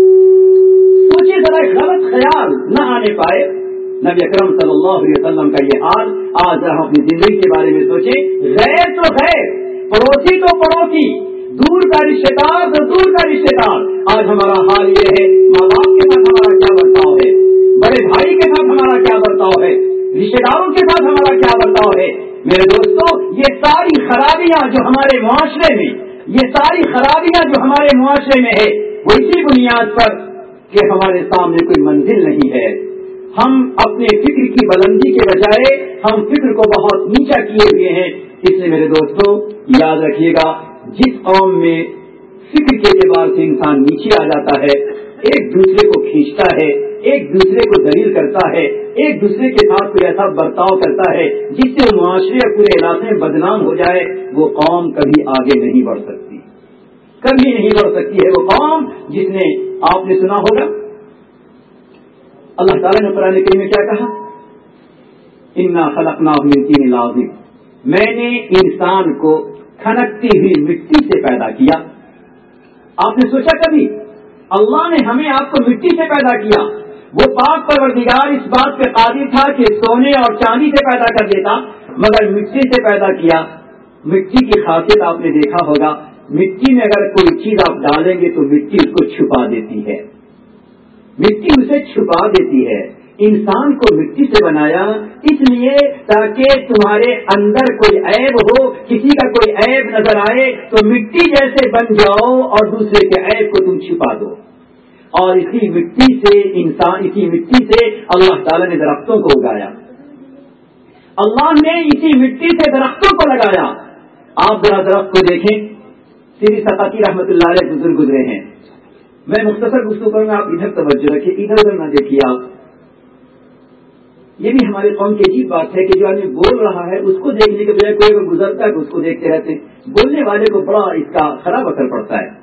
سوچے ذرا غلط خیال نہ آنے پائے. نبی اکرم صلی اللہ علیہ وسلم کا یہ حال آج ہم اپنی زندگی کے بارے میں سوچیں. غیر تو غیر، پڑوسی تو پڑوسی، دور کا رشتے دار تو دور کا رشتے دار. آج ہمارا حال یہ ہے، ماں باپ کے ساتھ ہمارا کیا برتاؤ ہے، بڑے بھائی کے ساتھ ہمارا کیا برتاؤ ہے، رشتے داروں کے ساتھ ہمارا کیا برتاؤ ہے. میرے دوستوں، یہ ساری خرابیاں جو ہمارے معاشرے میں، یہ ساری خرابیاں جو ہمارے معاشرے میں ہے، وہ اسی بنیاد پر کہ ہمارے سامنے کوئی منزل نہیں ہے. ہم اپنے فکر کی بلندی کے بجائے ہم فکر کو بہت نیچا کیے ہوئے ہیں. اس لیے میرے دوستوں یاد رکھیے گا، جس قوم میں فکر کے اعتبار سے انسان نیچے آ جاتا ہے، ایک دوسرے کو کھینچتا ہے، ایک دوسرے کو ذلیل کرتا ہے، ایک دوسرے کے ساتھ کوئی ایسا برتاؤ کرتا ہے جس سے معاشرے پورے علاقے میں بدنام ہو جائے، وہ قوم کبھی آگے نہیں بڑھ سکتی، کبھی نہیں بڑھ سکتی ہے. وہ قوم جس نے، آپ نے سنا ہوگا اللہ تعالیٰ نے قرآن کریم میں کیا کہا، انا خلقناہ من طین لازب، میں نے انسان کو کھنکتی ہوئی مٹی سے پیدا کیا. آپ نے سوچا کبھی اللہ نے ہمیں آپ کو مٹی سے پیدا کیا وہ پاک پروردگار اس بات پہ قادر تھا کہ سونے اور چاندی سے پیدا کر دیتا، مگر مٹی سے پیدا کیا۔ مٹی کی خاصیت آپ نے دیکھا ہوگا، مٹی میں اگر کوئی چیز آپ ڈالیں گے تو مٹی اس کو چھپا دیتی ہے، مٹی اسے چھپا دیتی ہے۔ انسان کو مٹی سے بنایا اس لیے تاکہ تمہارے اندر کوئی عیب ہو، کسی کا کوئی عیب نظر آئے تو مٹی جیسے بن جاؤ اور دوسرے کے عیب کو تم چھپا دو۔ اور اسی مٹی سے اللہ تعالیٰ نے درختوں کو اگایا، اللہ نے اسی مٹی سے درختوں کو لگایا۔ آپ ذرا درخت کو دیکھیں، سری ثقفی رحمۃ اللہ علیہ بزرگ گزرے ہیں، میں مختصر گفتگو کروں گا، آپ ادھر توجہ رکھیے، ادھر ادھر نہ دیکھیے آپ۔ یہ بھی ہماری قوم کی عجیب بات ہے کہ جو آدمی بول رہا ہے اس کو دیکھنے کے بجائے کوئی اگر گزرتا ہے تو اس کو دیکھتے رہتے ہیں، بولنے والے کو بڑا اس کا خراب اثر پڑتا ہے۔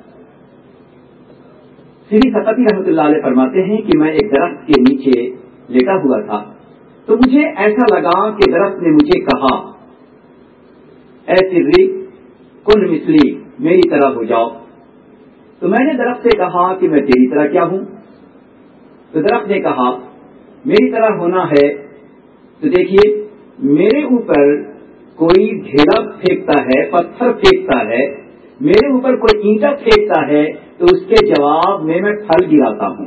سری ثقفی رحمۃ اللہ علیہ فرماتے ہیں کہ میں ایک درخت کے نیچے لیٹا ہوا تھا تو مجھے ایسا لگا کہ درخت نے مجھے کہا، اے سری کن مثلی، میری طرح ہو جاؤ۔ تو میں نے درخت سے کہا کہ میں تیری طرح کیا ہوں؟ تو درخت نے کہا میری طرح ہونا ہے تو دیکھیے میرے اوپر کوئی ڈھیلا پھینکتا ہے، پتھر پھینکتا ہے، میرے اوپر کوئی اینٹا پھینکتا ہے تو اس کے جواب میں پھل گراتا ہوں،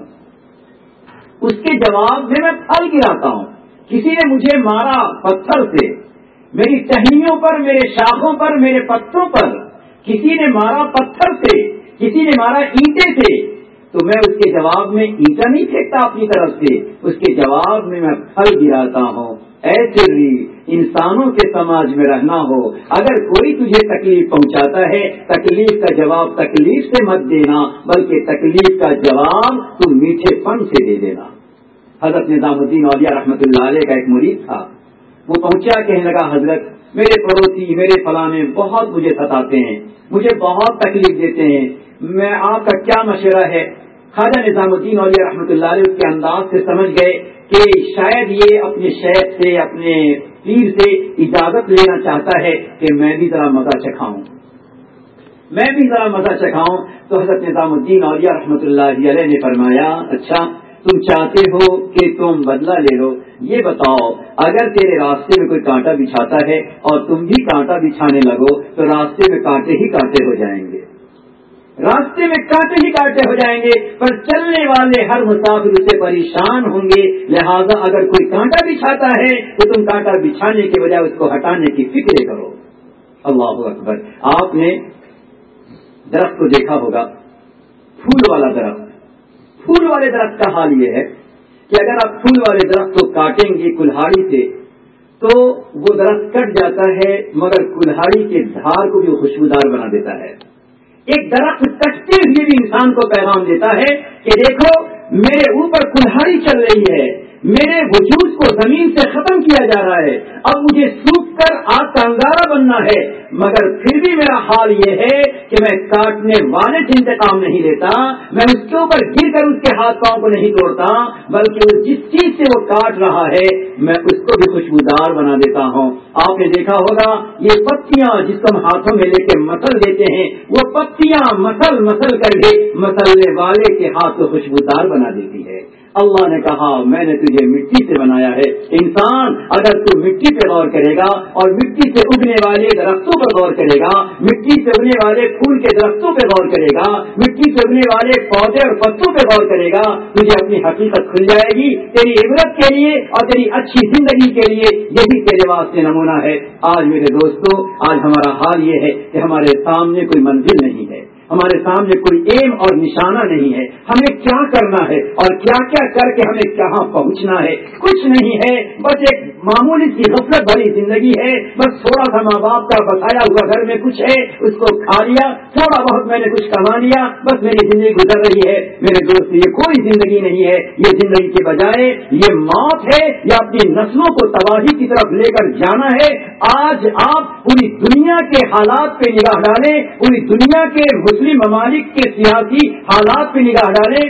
اس کے جواب میں پھل گراتا ہوں۔ کسی نے مجھے مارا پتھر سے، میری ٹہنیوں پر، میرے شاخوں پر، میرے پتوں پر کسی نے مارا پتھر سے، کسی نے مارا اینٹے سے، تو میں اس کے جواب میں اینٹا نہیں پھینکتا اپنی طرف سے، اس کے جواب میں پھل گراتا ہوں۔ ایسے بھی انسانوں کے سماج میں رہنا ہو، اگر کوئی تجھے تکلیف پہنچاتا ہے، تکلیف کا جواب تکلیف سے مت دینا، بلکہ تکلیف کا جواب تم میٹھے پن سے دے دینا۔ حضرت نظام الدین اولیاء رحمۃ اللہ علیہ کا ایک مرید تھا، وہ پہنچا، کہنے لگا حضرت میرے پڑوسی، میرے فلانے بہت مجھے ستاتے ہیں، مجھے بہت تکلیف دیتے ہیں، میں آپ کا کیا مشورہ ہے؟ خواجہ نظام الدین اولیاء رحمۃ اللہ علیہ اس کے انداز سے سمجھ گئے کہ شاید یہ اپنے شیخ سے، اپنے پیر سے اجازت لینا چاہتا ہے کہ میں بھی ذرا مزہ چکھاؤں، میں بھی ذرا مزہ چکھاؤں۔ تو حضرت نظام الدین اولیاء رحمۃ اللہ علیہ نے فرمایا اچھا تم چاہتے ہو کہ تم بدلہ لے لو، یہ بتاؤ اگر تیرے راستے میں کوئی کانٹا بچھاتا ہے اور تم بھی کانٹا بچھانے لگو تو راستے میں کانٹے ہی کانٹے ہو جائیں گے، راستے میں کانٹے ہی کانٹے ہو جائیں گے، پر چلنے والے ہر مسافر اس سے پریشان ہوں گے، لہذا اگر کوئی کانٹا بچھاتا ہے تو تم کانٹا بچھانے کے بجائے اس کو ہٹانے کی فکر کرو۔ اللہ اکبر۔ آپ نے درخت کو دیکھا ہوگا، پھول والا درخت، پھول والے درخت کا حال یہ ہے کہ اگر آپ پھول والے درخت کو کاٹیں گے کلہاڑی سے تو وہ درخت کٹ جاتا ہے، مگر کلہاڑی کے دھار کو بھی خوشبودار بنا دیتا ہے۔ ایک درخت کٹتے ہوئے بھی انسان کو پیغام دیتا ہے کہ دیکھو میرے اوپر کلہاڑی چل رہی ہے، میرے وجود کو زمین سے ختم کیا جا رہا ہے، اب مجھے سوکھ کر آگ کا انگارہ بننا ہے، مگر پھر بھی میرا حال یہ ہے کہ میں کاٹنے والے سے انتقام نہیں لیتا، میں اس کے اوپر گر کر اس کے ہاتھ پاؤں کو نہیں توڑتا، بلکہ جس چیز سے وہ کاٹ رہا ہے میں اس کو بھی خوشبودار بنا دیتا ہوں۔ آپ نے دیکھا ہوگا یہ پتیاں جس کو ہم ہاتھوں میں لے کے مسل دیتے ہیں، وہ پتیاں مسل مسل کر کے مسلنے والے کے ہاتھ کو خوشبودار بنا دیتی ہے۔ اللہ نے کہا میں نے تجھے مٹی سے بنایا ہے، انسان اگر تو مٹی پہ غور کرے گا اور مٹی سے اگنے والے درختوں پر غور کرے گا، مٹی سے اگنے والے پھول کے درختوں پہ غور کرے گا، مٹی سے اگنے والے پودے اور پتوں پہ غور کرے گا، تجھے اپنی حقیقت کھل جائے گی، تیری عبرت کے لیے اور تیری اچھی زندگی کے لیے یہی تیرے واسطے نمونہ ہے۔ آج میرے دوستو، آج ہمارا حال یہ ہے کہ ہمارے سامنے کوئی منزل نہیں ہے، ہمارے سامنے کوئی ایم اور نشانہ نہیں ہے، ہمیں کیا کرنا ہے اور کیا کیا کر کے ہمیں کہاں پہنچنا ہے کچھ نہیں ہے، بس ایک معمولی سی غفلت بھری زندگی ہے، بس تھوڑا سا ماں باپ کا بتایا ہوا گھر میں کچھ ہے اس کو کھا لیا، تھوڑا بہت میں نے کچھ کما لیا، بس میری زندگی گزر رہی ہے۔ میرے دوست یہ کوئی زندگی نہیں ہے، یہ زندگی کے بجائے یہ موت ہے یا اپنی نسلوں کو تباہی کی طرف لے کر جانا ہے۔ آج آپ پوری دنیا کے حالات پہ نگاہ ڈالیں، پوری دنیا کے مسلم ممالک کے سیاسی حالات پہ نگاہ ڈالیں،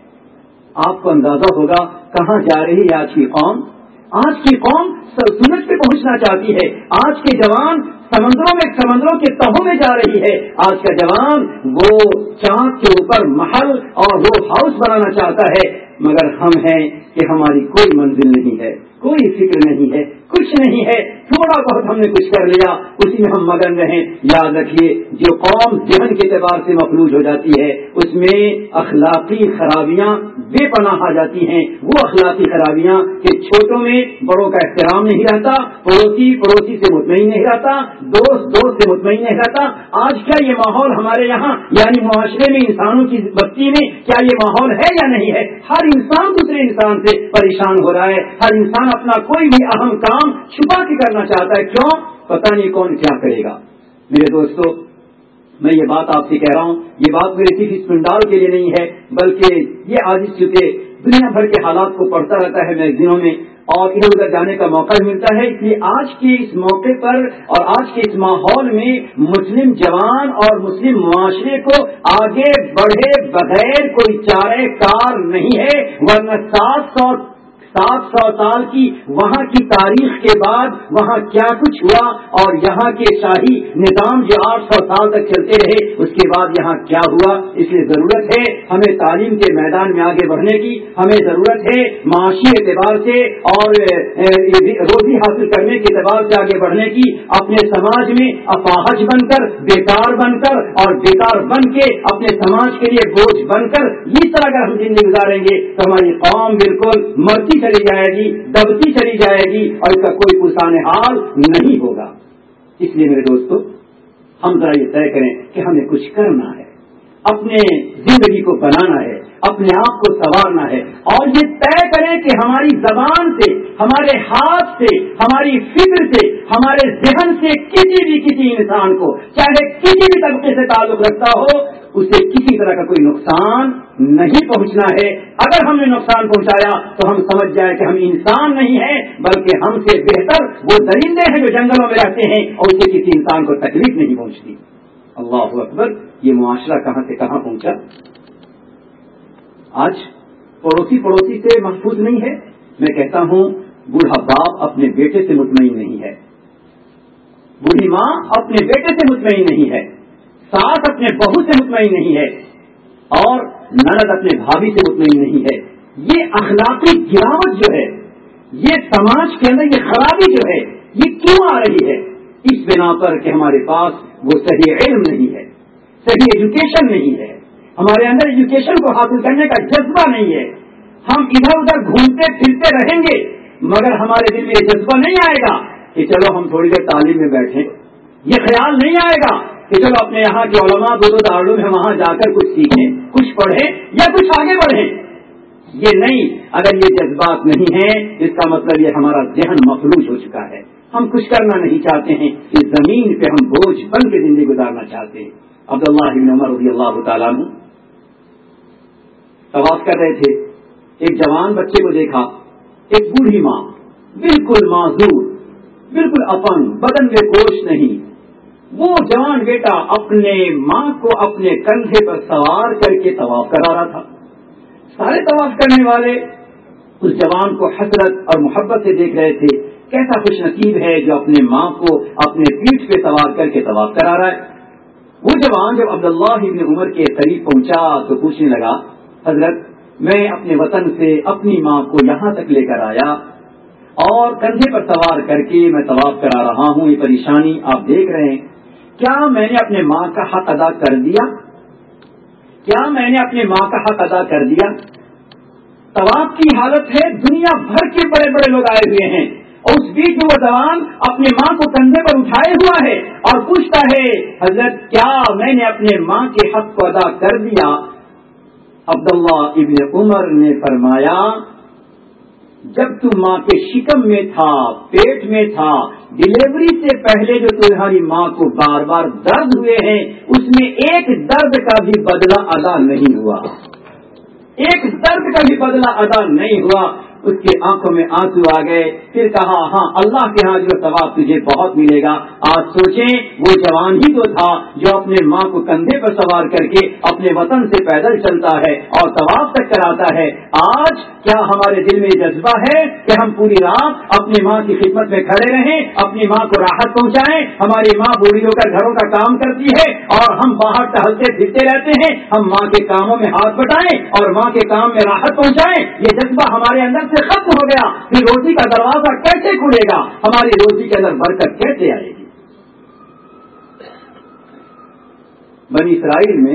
آپ کو اندازہ ہوگا کہاں جا رہی ہے آج کی قوم۔ آج کی قوم سورج پہ پہنچنا چاہتی ہے، آج کے جوان سمندروں کے تہوں میں جا رہی ہے، آج کا جوان وہ چاند کے اوپر محل اور وہ ہاؤس بنانا چاہتا ہے، مگر ہم ہیں کہ ہماری کوئی منزل نہیں ہے، کوئی فکر نہیں ہے، کچھ نہیں ہے، تھوڑا بہت ہم نے کچھ کر لیا اسی میں ہم مگن رہیں۔ یاد رکھیے جو قوم ذہن کے اعتبار سے مفلوج ہو جاتی ہے اس میں اخلاقی خرابیاں بے پناہ آ جاتی ہیں، وہ اخلاقی خرابیاں کہ چھوٹوں میں بڑوں کا احترام نہیں رہتا، پڑوسی سے مطمئن نہیں رہتا، دوست سے مطمئن نہیں رہتا۔ آج کیا یہ ماحول ہمارے یہاں یعنی معاشرے میں انسانوں کی بستی میں کیا یہ ماحول ہے یا نہیں ہے؟ ہر انسان دوسرے انسان سے پریشان ہو رہا ہے، ہر انسان اپنا کوئی بھی اہم کام چھپا کے کرنا چاہتا ہے، کیوں؟ پتہ نہیں کون کیا کرے گا۔ میرے دوستو، میں یہ بات آپ سے کہہ رہا ہوں، یہ بات میرے صرف اس پنڈال کے لیے نہیں ہے بلکہ یہ آج چونکہ دنیا بھر کے حالات کو پڑھتا رہتا ہے میگزینوں میں اور ادھر ادھر جانے کا موقع ملتا ہے، اس لیے آج کے اس موقع پر اور آج کے اس ماحول میں مسلم جوان اور مسلم معاشرے کو آگے بڑھے بغیر کوئی چارہ کار نہیں ہے، ورنہ 700 سال کی وہاں کی تاریخ کے بعد وہاں کیا کچھ ہوا اور یہاں کے شاہی نظام جو 800 سال تک چلتے رہے اس کے بعد یہاں کیا ہوا۔ اس لیے ضرورت ہے ہمیں تعلیم کے میدان میں آگے بڑھنے کی، ہمیں ضرورت ہے معاشی اعتبار سے اور روزی حاصل کرنے کے اعتبار سے آگے بڑھنے کی، اپنے سماج میں اپاہج بن کر بیکار بن کر اور بیکار بن کے اپنے سماج کے لیے بوجھ بن کر اس طرح اگر ہم زندگی گزاریں گے تو ہماری قوم بالکل مرتی چلی جائے گی، دبتی چلی جائے گی اور اس کا کوئی پرسان حال نہیں ہوگا۔ اس لیے میرے دوستو ہم ذرا یہ طے کریں کہ ہمیں کچھ کرنا ہے، اپنے زندگی کو بنانا ہے، اپنے آپ کو سنوارنا ہے اور یہ طے کریں کہ ہماری زبان سے، ہمارے ہاتھ سے، ہماری فکر سے، ہمارے ذہن سے کسی انسان کو چاہے کسی بھی طبقے سے تعلق رکھتا ہو اسے کسی طرح کا کوئی نقصان نہیں پہنچنا ہے۔ اگر ہم نے نقصان پہنچایا تو ہم سمجھ جائیں کہ ہم انسان نہیں ہیں بلکہ ہم سے بہتر وہ درندے ہیں جو جنگلوں میں رہتے ہیں اور اسے کسی انسان کو تکلیف نہیں پہنچتی۔ اللہ اکبر، یہ معاشرہ کہاں سے کہاں پہنچا۔ آج پڑوسی سے محفوظ نہیں ہے۔ میں کہتا ہوں بوڑھا باپ اپنے بیٹے سے مطمئن نہیں ہے، بوڑھی ماں اپنے بیٹے سے مطمئن نہیں ہے، ساس اپنے بہو سے مطمئن نہیں ہے اور نند اپنے بھابھی سے مطمئن نہیں ہے۔ یہ اخلاقی گراوٹ جو ہے، یہ سماج کے اندر یہ خرابی جو ہے، یہ کیوں آ رہی ہے؟ اس بنا پر کہ ہمارے پاس وہ صحیح علم نہیں ہے، صحیح ایجوکیشن نہیں ہے، ہمارے اندر ایجوکیشن کو حاصل کرنے کا جذبہ نہیں ہے۔ ہم ادھر ادھر گھومتے پھرتے رہیں گے مگر ہمارے دل میں یہ جذبہ نہیں آئے گا کہ چلو ہم تھوڑی دیر تعلیم میں بیٹھیں، یہ خیال نہیں آئے گا کہ چلو اپنے یہاں کے علماء دو دارالعلوم میں وہاں جا کر کچھ سیکھیں، کچھ پڑھیں یا کچھ آگے بڑھیں۔ یہ نہیں، اگر یہ جذبات نہیں ہیں اس کا مطلب یہ ہمارا ذہن مفلوج ہو چکا ہے، ہم کچھ کرنا نہیں چاہتے ہیں، اس زمین پہ ہم بوجھ بن کے زندگی گزارنا چاہتے ہیں۔ عبداللہ بن عمر رضی اللہ تعالیٰ عنہ طواف کر رہے تھے، ایک جوان بچے کو دیکھا، ایک بوڑھی ماں بالکل معذور، بالکل اپنگ، بدن میں گوشت نہیں، وہ جوان بیٹا اپنے ماں کو اپنے کندھے پر سوار کر کے طواف کرا رہا تھا۔ سارے طواف کرنے والے اس جوان کو حسرت اور محبت سے دیکھ رہے تھے، کیسا خوش نصیب ہے جو اپنے ماں کو اپنے پیٹھ پہ سوار کر کے طواف کرا رہا ہے۔ وہ جوان جب عبداللہ بن عمر کے قریب پہنچا تو پوچھنے لگا، حضرت میں اپنے وطن سے اپنی ماں کو یہاں تک لے کر آیا اور کندھے پر سوار کر کے میں طواف کرا رہا ہوں، یہ پریشانی آپ دیکھ رہے ہیں، کیا میں نے اپنے ماں کا حق ادا کر دیا؟ کیا میں نے اپنے ماں کا حق ادا کر دیا؟ طواف کی حالت ہے، دنیا بھر کے بڑے بڑے لوگ آئے ہوئے ہیں اور اس بیچ میں وہ جوان اپنے ماں کو کندھے پر اٹھائے ہوا ہے اور پوچھتا ہے، حضرت کیا میں نے اپنے ماں کے حق کو ادا کر دیا؟ عبداللہ ابن عمر نے فرمایا، جب تم ماں کے شکم میں تھا، پیٹ میں تھا، ڈلیوری سے پہلے جو تمہاری ماں کو بار بار درد ہوئے ہیں اس میں ایک درد کا بھی بدلہ ادا نہیں ہوا، ایک درد کا بھی بدلہ ادا نہیں ہوا۔ اس کے آنکھوں میں آنسو آ گئے، پھر کہا ہاں اللہ کے ہاں جو ثواب تجھے بہت ملے گا. آج سوچیں وہ جوان ہی تو تھا جو اپنے ماں کو کندھے پر سوار کر کے اپنے وطن سے پیدل چلتا ہے اور ثواب تک کراتا ہے. آج کیا ہمارے دل میں جذبہ ہے کہ ہم پوری رات اپنی ماں کی خدمت میں کھڑے رہیں, اپنی ماں کو راحت پہنچائیں؟ ہماری ماں بوڑھی ہو کر گھروں کا کام کرتی ہے اور ہم باہر ٹہلتے پھرتے رہتے ہیں. ہم ماں کے کاموں میں ہاتھ بٹائیں اور ماں کے کام میں راحت پہنچائیں. یہ جذبہ ہمارے اندر سے ختم ہو گیا. پھر روزی کا دروازہ کیسے کھلے گا؟ ہماری روزی کے اندر برکت کیسے آئے گی؟ بنی اسرائیل میں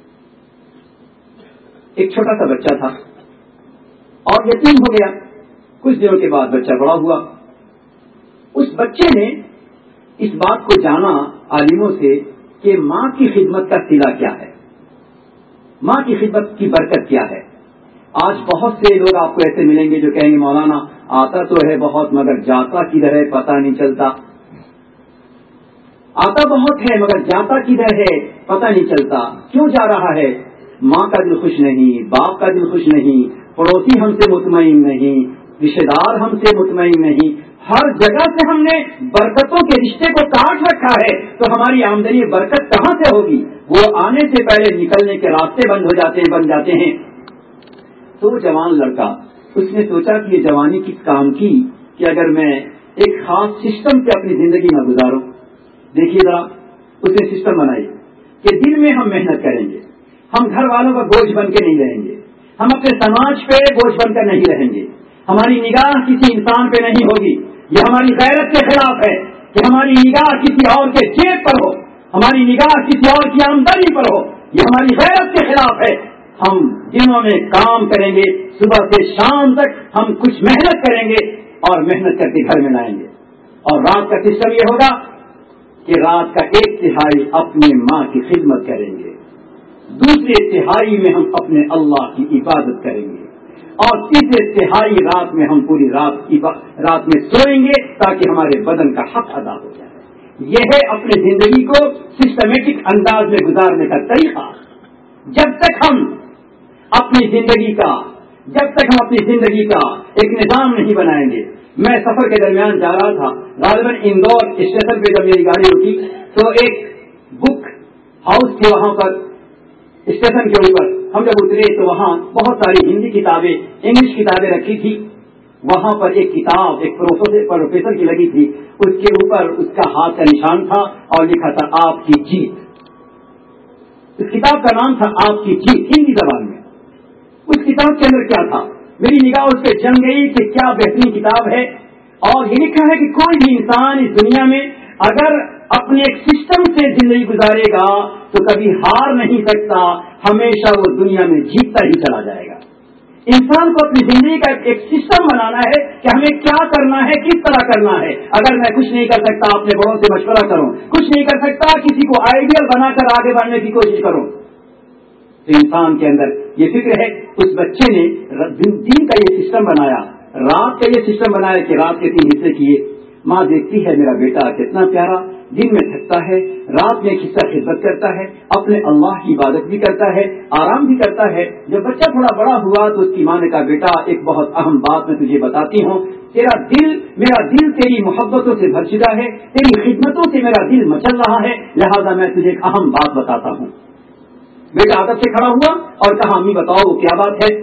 ایک چھوٹا سا بچہ تھا اور یتیم ہو گیا. کچھ دنوں کے بعد بچہ بڑا ہوا. اس بچے نے اس بات کو جانا عالموں سے کہ ماں کی خدمت کا صلہ کیا ہے, ماں کی خدمت کی برکت کیا ہے. آج بہت سے لوگ آپ کو ایسے ملیں گے جو کہیں گے مولانا آتا تو ہے بہت مگر جاتا کدھر ہے پتہ نہیں چلتا. آتا بہت ہے مگر جاتا کدھر ہے پتہ نہیں چلتا. کیوں جا رہا ہے؟ ماں کا دل خوش نہیں, باپ کا دل خوش نہیں, پڑوسی ہم سے مطمئن نہیں, رشتے دار ہم سے مطمئن نہیں. ہر جگہ سے ہم نے برکتوں کے رشتے کو کاٹ رکھا ہے تو ہماری آمدنی برکت کہاں سے ہوگی؟ وہ آنے سے پہلے نکلنے کے راستے بن جاتے ہیں. تو وہ جوان لڑکا اس نے سوچا کہ یہ جوانی کس کام کی کہ اگر میں ایک خاص سسٹم پہ اپنی زندگی نہ گزاروں. دیکھیے ذرا اس نے سسٹم بنائی کہ دن میں ہم محنت کریں گے, ہم گھر والوں کا بوجھ بن کے نہیں رہیں گے, ہم اپنے سماج پہ بوجھ بن کر نہیں رہیں گے, ہماری نگاہ کسی انسان پہ نہیں ہوگی. یہ ہماری غیرت کے خلاف ہے کہ ہماری نگاہ کسی اور کے جیب پر ہو, ہماری نگاہ کسی اور کی آمدنی پر ہو. یہ ہماری غیرت کے خلاف ہے. ہم دنوں میں کام کریں گے, صبح سے شام تک ہم کچھ محنت کریں گے اور محنت کر کے گھر میں لائیں گے. اور رات کا سسٹم یہ ہوگا کہ رات کا 1/3 اپنی ماں کی خدمت کریں گے, دوسرے تہائی میں ہم اپنے اللہ کی عبادت کریں گے, اور تیسرے تہائی رات میں ہم پوری رات میں سوئیں گے تاکہ ہمارے بدن کا حق ادا ہو جائے. یہ ہے اپنے زندگی کو سسٹمیٹک انداز میں گزارنے کا طریقہ. جب تک ہم اپنی زندگی کا ایک نظام نہیں بنائیں گے. میں سفر کے درمیان جا رہا تھا, غالباً اندور اسٹیشن پہ جب میری گاڑی رکی تو ایک بک ہاؤس تھی وہاں پر اسٹیشن کے اوپر. ہم جب اترے تو وہاں بہت ساری ہندی کتابیں, انگلش کتابیں رکھی تھی. وہاں پر ایک کتاب ایک پروفیسر کی لگی تھی, اس کے اوپر اس کا ہاتھ کا نشان تھا اور لکھا تھا آپ کی جیت. اس کتاب کا نام تھا آپ کی جیت, ہندی زبان میں. اس کتاب کے اندر کیا تھا؟ میری نگاہ اس پہ جم گئی کہ کیا بہترین کتاب ہے. اور یہ لکھا ہے کہ کوئی بھی انسان اس دنیا میں اگر اپنے ایک سسٹم سے زندگی گزارے گا تو کبھی ہار نہیں سکتا, ہمیشہ وہ دنیا میں جیتتا ہی چلا جائے گا. انسان کو اپنی زندگی کا ایک سسٹم بنانا ہے کہ ہمیں کیا کرنا ہے, کس طرح کرنا ہے. اگر میں کچھ نہیں کر سکتا اپنے بڑوں سے مشورہ کروں, کچھ نہیں کر سکتا کسی کو آئیڈیل بنا کر آگے بڑھنے کی کوشش کروں. تو انسان کے اندر یہ فکر ہے. اس بچے نے دن کا یہ سسٹم بنایا, رات کا یہ سسٹم بنایا کہ رات کے 3 حصے کیے. ماں دیکھتی ہے میرا بیٹا کتنا پیارا, دن میں تھکتا ہے, رات میں ایک حصہ خدمت کرتا ہے, اپنے اللہ کی عبادت بھی کرتا ہے, آرام بھی کرتا ہے. جب بچہ تھوڑا بڑا ہوا تو اس کی ماں نے کہا بیٹا ایک بہت اہم بات میں تجھے بتاتی ہوں, میرا دل تیری محبتوں سے بھر چکا ہے, تیری خدمتوں سے میرا دل مچل رہا ہے, لہذا میں تجھے ایک اہم بات بتاتا ہوں. بیٹا ادب سے کھڑا ہوا اور کہا امی بتاؤ وہ کیا بات ہے.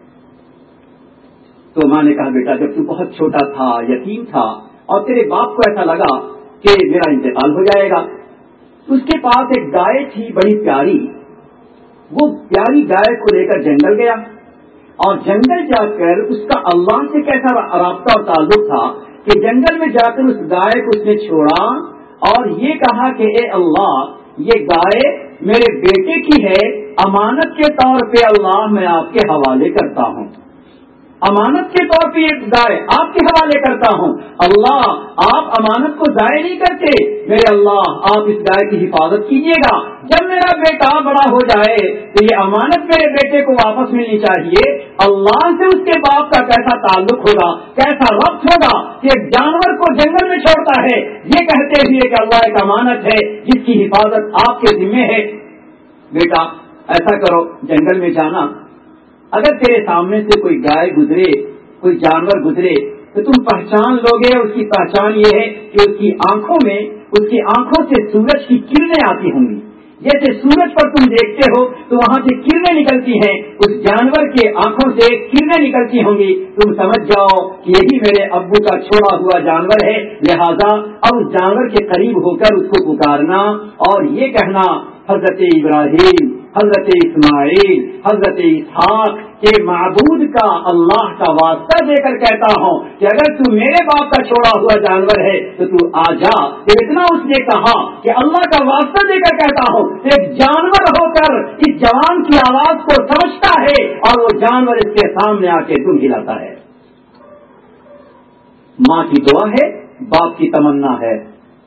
تو ماں نے کہا بیٹا جب تو بہت چھوٹا تھا, یتیم تھا, اور تیرے باپ کو ایسا لگا کہ میرا انتقال ہو جائے گا, اس کے پاس ایک گائے تھی بڑی پیاری. وہ پیاری گائے کو لے کر جنگل گیا اور جنگل جا کر اس کا اللہ سے کیسا رابطہ اور تعلق تھا کہ جنگل میں جا کر اس گائے کو اس نے چھوڑا اور یہ کہا کہ اے اللہ یہ گائے میرے بیٹے کی ہے, امانت کے طور پہ اللہ میں آپ کے حوالے کرتا ہوں. امانت کے طور پہ یہ گائے آپ کے حوالے کرتا ہوں. اللہ آپ امانت کو ضائع نہیں کرتے, میرے اللہ آپ اس گائے کی حفاظت کیجیے گا. جب میرا بیٹا بڑا ہو جائے تو یہ امانت میرے بیٹے کو واپس ملنی چاہیے. اللہ سے اس کے باپ کا کیسا تعلق ہوگا, کیسا ربط ہوگا کہ ایک جانور کو جنگل میں چھوڑتا ہے یہ کہتے ہوئے کہ اللہ ایک امانت ہے جس کی حفاظت آپ کے ذمہ ہے. بیٹا ایسا کرو, جنگل میں جانا, اگر تیرے سامنے سے کوئی گائے گزرے, کوئی جانور گزرے, تو تم پہچان لوگے. اس کی پہچان یہ ہے کہ اس کی آنکھوں میں، اس کی آنکھوں سے سورج کی کرنیں آتی ہوں گی. جیسے سورج پر تم دیکھتے ہو تو وہاں سے کرنیں نکلتی ہیں، اس جانور کے آنکھوں سے کرنیں نکلتی ہوں گی. تم سمجھ جاؤ کہ یہی میرے ابو کا چھوڑا ہوا جانور ہے. لہذا اب اس جانور کے قریب ہو کر اس کو پکارنا اور یہ کہنا حضرت ابراہیم، حضرت اسماعیل، حضرت اسحاق کے معبود کا، اللہ کا واسطہ دے کر کہتا ہوں کہ اگر تو میرے باپ کا چھوڑا ہوا جانور ہے تو تو آ جا. تو اتنا اس نے کہا کہ اللہ کا واسطہ دے کر کہتا ہوں. ایک جانور ہو کر اس جوان کی آواز کو سمجھتا ہے اور وہ جانور اس کے سامنے آ کے دم ہلاتا ہے. ماں کی دعا ہے، باپ کی تمنا ہے.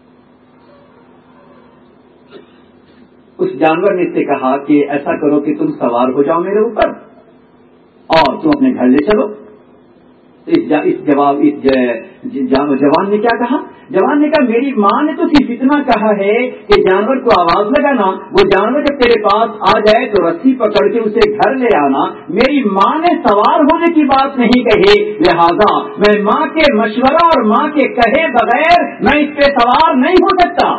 اس جانور نے اس سے کہا کہ ایسا کرو کہ تم سوار ہو جاؤ میرے اوپر اور تم اپنے گھر لے چلو. جوان نے کیا کہا؟ جوان نے کہا میری ماں نے تو صرف اتنا کہا ہے کہ جانور کو آواز لگانا، وہ جانور جب تیرے پاس آ جائے تو رسی پکڑ کے اسے گھر لے آنا. میری ماں نے سوار ہونے کی بات نہیں کہی، لہذا میں ماں کے مشورہ اور ماں کے کہے بغیر میں اس پہ سوار نہیں ہو سکتا.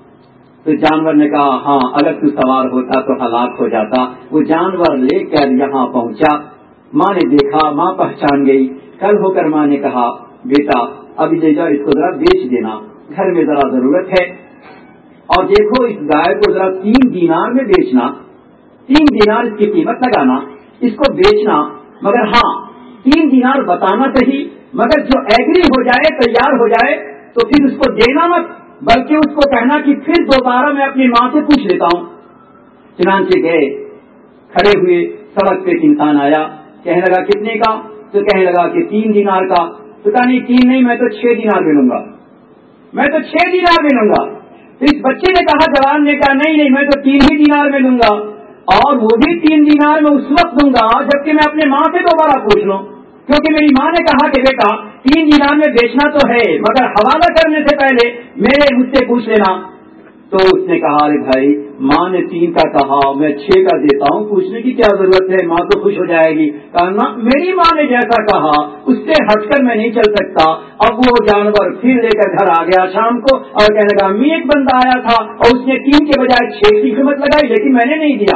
تو جانور نے کہا ہاں اگر تو سوار ہوتا تو ہلاک ہو جاتا. وہ جانور لے کر یہاں پہنچا. ماں نے دیکھا، ماں پہچان گئی. کل ہو کر ماں نے کہا بیٹا ابھی لے جاؤ، اس کو ذرا بیچ دینا، گھر میں ذرا ضرورت ہے. اور دیکھو اس گائے کو ذرا 3 دینار میں بیچنا، 3 دینار اس کی قیمت لگانا، اس کو بیچنا. مگر ہاں 3 دینار بتانا صحیح، مگر جو ایگری ہو جائے، تیار ہو جائے تو پھر اس کو دینا مت، بلکہ اس کو کہنا کہ پھر دوبارہ میں اپنی ماں سے پوچھ لیتا ہوں. چنانچہ گئے، کھڑے ہوئے، سڑک پہ ایک انسان آیا، کہنے لگا کتنے کا؟ تو کہنے لگا کہ 3 دینار کا. تو کہا نہیں 3 نہیں، میں تو 6 دینار میں لوں گا، میں تو 6 دینار میں لوں گا. تو اس بچے نے کہا، جوان نے کہا نہیں نہیں میں تو 3 ہی دینار میں لوں گا، اور وہ بھی 3 دینار میں اس وقت دوں گا جبکہ میں اپنے ماں سے دوبارہ پوچھ لوں، کیونکہ میری ماں نے کہا کہ بیٹا 3 دینار میں بیچنا تو ہے مگر حوالہ کرنے سے پہلے مجھ سے پوچھ لینا. تو اس نے کہا ارے بھائی ماں نے 3 کا کہا، میں 6 کا دیتا ہوں، پوچھنے کی کیا ضرورت ہے، ماں تو خوش ہو جائے گی. کہا میری ماں نے جیسا کہا اس سے ہٹ کر میں نہیں چل سکتا. اب وہ جانور پھر لے کر گھر آ گیا شام کو اور کہنے لگا امی ایک بندہ آیا تھا اور اس نے 3 کے بجائے 6 کی قیمت لگائی لیکن میں نے نہیں دیا.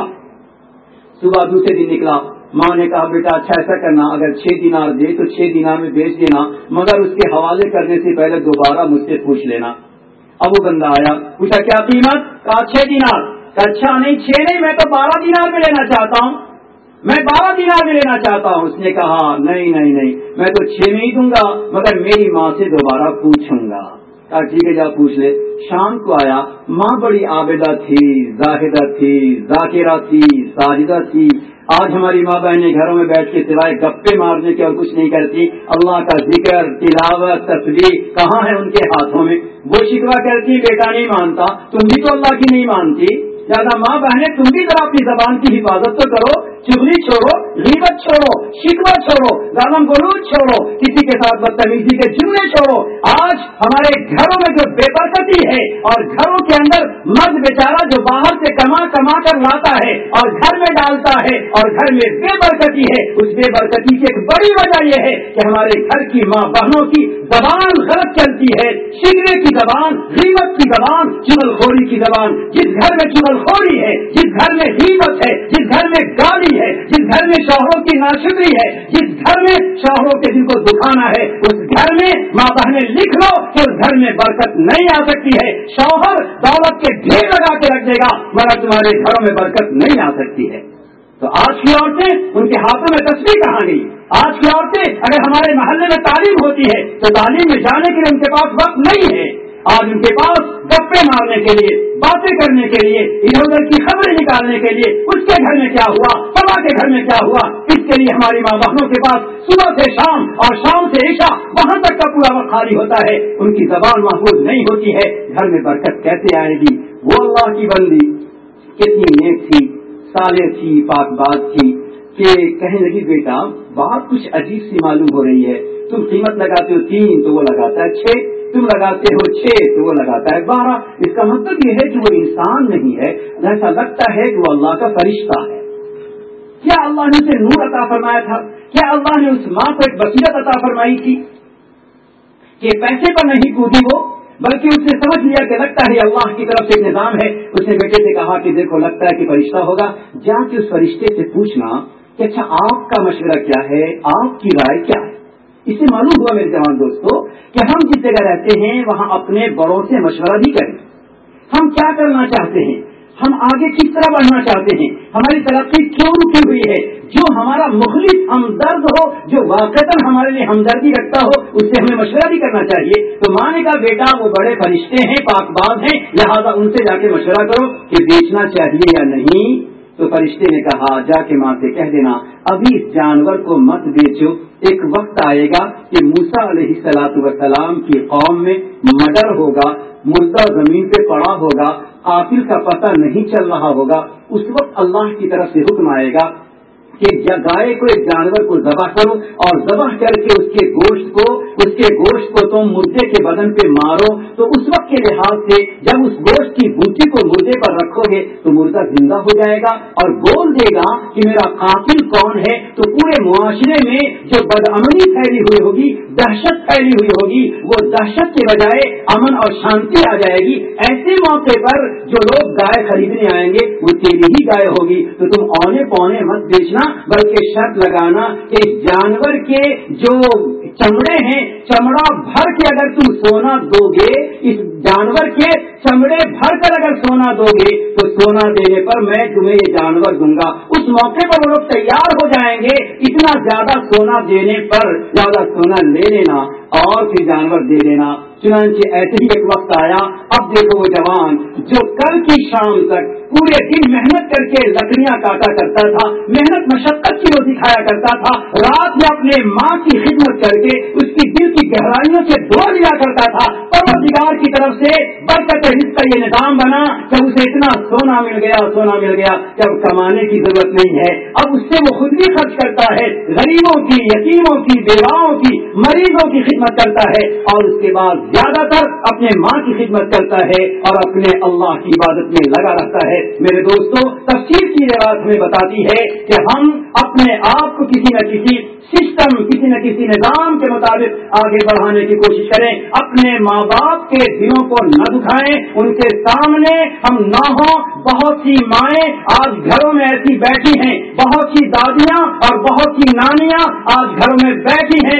صبح دوسرے دن نکلا، ماں نے کہا بیٹا اچھا ایسا کرنا، اگر 6 دینار دے تو 6 دینار میں بیچ دینا، مگر اس کے حوالے کرنے سے پہلے دوبارہ مجھ سے پوچھ لینا. اب وہ بندہ آیا، پوچھا کیا قیمت؟ کہا 6 دینار. کہا اچھا نہیں 6 نہیں، میں تو 12 دینار میں لینا چاہتا ہوں، میں 12 دینار میں لینا چاہتا ہوں. اس نے کہا نہیں نہیں نہیں میں تو 6 میں ہی دوں گا مگر میری ماں سے دوبارہ پوچھوں گا. کہا ٹھیک ہے جا پوچھ لے. شام کو آیا، ماں بڑی عابدہ تھی، زاہدہ تھی، ذاکرہ تھی، ساجدہ تھی. آج ہماری ماں بہنیں گھروں میں بیٹھ کے سوائے گپے مارنے کے اور کچھ نہیں کرتی. اللہ کا ذکر، تلاوت، تسبیح کہاں ہے ان کے ہاتھوں میں. وہ شکوہ کرتی بیٹا نہیں مانتا، تم بھی تو اللہ کی نہیں مانتی. زیادہ ماں بہنیں تم بھی ذرا اپنی زبان کی حفاظت تو کرو، چغلی چھوڑو، غیبت چھوڑو، شکوہ چھوڑو، گالم گلوچ چھوڑو، کسی کے ساتھ بدتمیزی کے جملے چھوڑو. آج ہمارے گھروں میں جو بے برکتی ہے اور گھروں کے اندر مرد بیچارہ جو باہر سے کما کر لاتا ہے اور گھر میں ڈالتا ہے اور گھر میں بے برکتی ہے، اس بے برکتی کی ایک بڑی وجہ یہ ہے کہ ہمارے گھر کی ماں بہنوں کی زبان غلط چلتی ہے. شکوے کی زبان، غیبت کی زبان، چغلخوری کی زبان. جس گھر میں چغلخوری ہے، جس گھر میں غیبت ہے، جس گھر میں گالی ہے، جس گھر میں شوہروں کی ناشکری ہے، جس گھر میں شوہروں کے دل کو دکھانا ہے، اس گھر میں ماں بہنیں لکھ لو کہ اس گھر میں برکت نہیں آ سکتی ہے. شوہر دولت کے ڈھیر لگا کے رکھ دے گا مگر تمہارے گھروں میں برکت نہیں آ سکتی ہے. تو آج کی عورتیں ان کے ہاتھوں میں تسبیح کہاں گئی؟ آج کی عورتیں اگر ہمارے محلے میں تعلیم ہوتی ہے تو تعلیم میں جانے کے لیے ان کے پاس وقت نہیں ہے. آج ان کے پاس گپے مارنے کے لیے، باتیں کرنے کے لیے، ادھر ادھر کی خبریں نکالنے کے لیے، اس کے گھر میں کیا ہوا، فلاں کے گھر میں کیا ہوا، اس کے لیے ہماری ماں بہنوں کے پاس صبح سے شام اور شام سے عشاء وہاں تک کا پورا وقت خالی ہوتا ہے. ان کی زبان محفوظ نہیں ہوتی ہے، گھر میں برکت کیسے آئے گی؟ وہ اللہ کی بندی کتنی نیک تھی، صالح تھی، پاک باز تھی کہ کہنے لگی بیٹا بات کچھ عجیب سی معلوم ہو رہی ہے. تم قیمت لگاتے ہو 3 تو وہ لگاتا ہے 6، تم لگاتے ہو 6 تو وہ لگاتا ہے 12. اس کا مطلب یہ ہے کہ وہ انسان نہیں ہے، ایسا لگتا ہے کہ وہ اللہ کا فرشتہ ہے. کیا اللہ نے اسے نور عطا فرمایا تھا؟ کیا اللہ نے اس ماں کو ایک بصیرت عطا فرمائی تھی؟ کہ پیسے پر نہیں کودی وہ، بلکہ اس نے سمجھ لیا کہ لگتا ہے اللہ کی طرف سے ایک نظام ہے. اس نے بیٹے سے کہا کہ دیکھو لگتا ہے کہ فرشتہ ہوگا، جا کے اس فرشتے سے پوچھنا کہ اچھا آپ کا مشورہ کیا ہے، آپ کی رائے کیا ہے. اس سے معلوم ہوا میرے جوان دوستو کہ ہم جس جگہ رہتے ہیں وہاں اپنے بڑوں سے مشورہ بھی کریں. ہم کیا کرنا چاہتے ہیں، ہم آگے کس طرح بڑھنا چاہتے ہیں، ہماری ترقی کیوں رکی ہوئی ہے. جو ہمارا مخلص ہمدرد ہو، جو واقعتاً ہمارے لیے ہمدردی رکھتا ہو، اس سے ہمیں مشورہ بھی کرنا چاہیے. تو ماں نے کہا بیٹا وہ بڑے فرشتے ہیں، پاک باز ہیں، لہذا ان سے جا کے مشورہ کرو کہ بیچنا چاہیے یا نہیں. تو فرشتے نے کہا جا کے ماں سے کہہ دینا ابھی اس جانور کو مت بیچو، ایک وقت آئے گا کہ موسیٰ علیہ الصلوۃ والسلام کی قوم میں مڈر ہوگا، مردہ زمین پہ پڑا ہوگا، قاتل کا پتہ نہیں چل رہا ہوگا. اس وقت اللہ کی طرف سے حکم آئے گا کہ گائے کو ایک جانور کو ذبح کرو اور ذبح کر کے اس کے گوشت کو تم مردے کے بدن پہ مارو. تو اس وقت کے لحاظ سے جب اس گوشت کی بوٹی کو مردے پر رکھو گے تو مردہ زندہ ہو جائے گا اور بول دے گا کہ میرا قاتل کون ہے. تو پورے معاشرے میں جو بدامنی پھیلی ہوئی ہوگی، دہشت پھیلی ہوئی ہوگی، وہ دہشت کے بجائے امن اور شانتی آ جائے گی. ایسے موقع پر جو لوگ گائے خریدنے آئیں گے وہ تیری ہی گائے ہوگی. تو تم اونے پونے مت بیچنا، بلکہ شرط لگانا کہ اس جانور کے جو چمڑے ہیں، چمڑا بھر کے اگر تم سونا دو گے، اس جانور کے چمڑے بھر کر اگر سونا دو گے تو سونا دینے پر میں تمہیں یہ جانور دوں گا. اس موقع پر وہ لوگ تیار ہو جائیں گے اتنا زیادہ سونا دینے پر، زیادہ سونا لے لینا اور پھر جانور دے دینا. چنانچہ ایسے ہی ایک وقت آیا. اب دیکھو وہ جوان جو کل کی شام تک پورے دن محنت کر کے لکڑیاں کاٹا کرتا تھا، محنت مشقت کی روٹی کھایا کرتا تھا، رات میں اپنے ماں کی خدمت کر کے اس کی دل کی گہرائیوں سے دعا لیا کرتا تھا. پروردگار کی طرف سے برکت رزق کا یہ نظام بنا کہ اسے اتنا سونا مل گیا کہ اب کمانے کی ضرورت نہیں ہے. اب اس سے وہ خود بھی خرچ کرتا ہے، غریبوں کی، یتیموں کی، بیواؤں کی، مریضوں کی خدمت کرتا ہے اور اس کے بعد زیادہ تر اپنے ماں کی خدمت کرتا ہے اور اپنے اللہ کی عبادت میں لگا رہتا ہے. میرے دوستوں تفسیر کی یہ بات ہمیں بتاتی ہے کہ ہم اپنے آپ کو کسی نہ کسی سسٹم، کسی نہ کسی نظام کے مطابق آگے بڑھانے کی کوشش کریں. اپنے ماں باپ کے دلوں کو نہ دکھائیں، ان کے سامنے ہم نہ ہوں. بہت سی مائیں آج گھروں میں ایسی بیٹھی ہیں، بہت سی دادیاں اور بہت سی نانیاں آج گھروں میں بیٹھی ہیں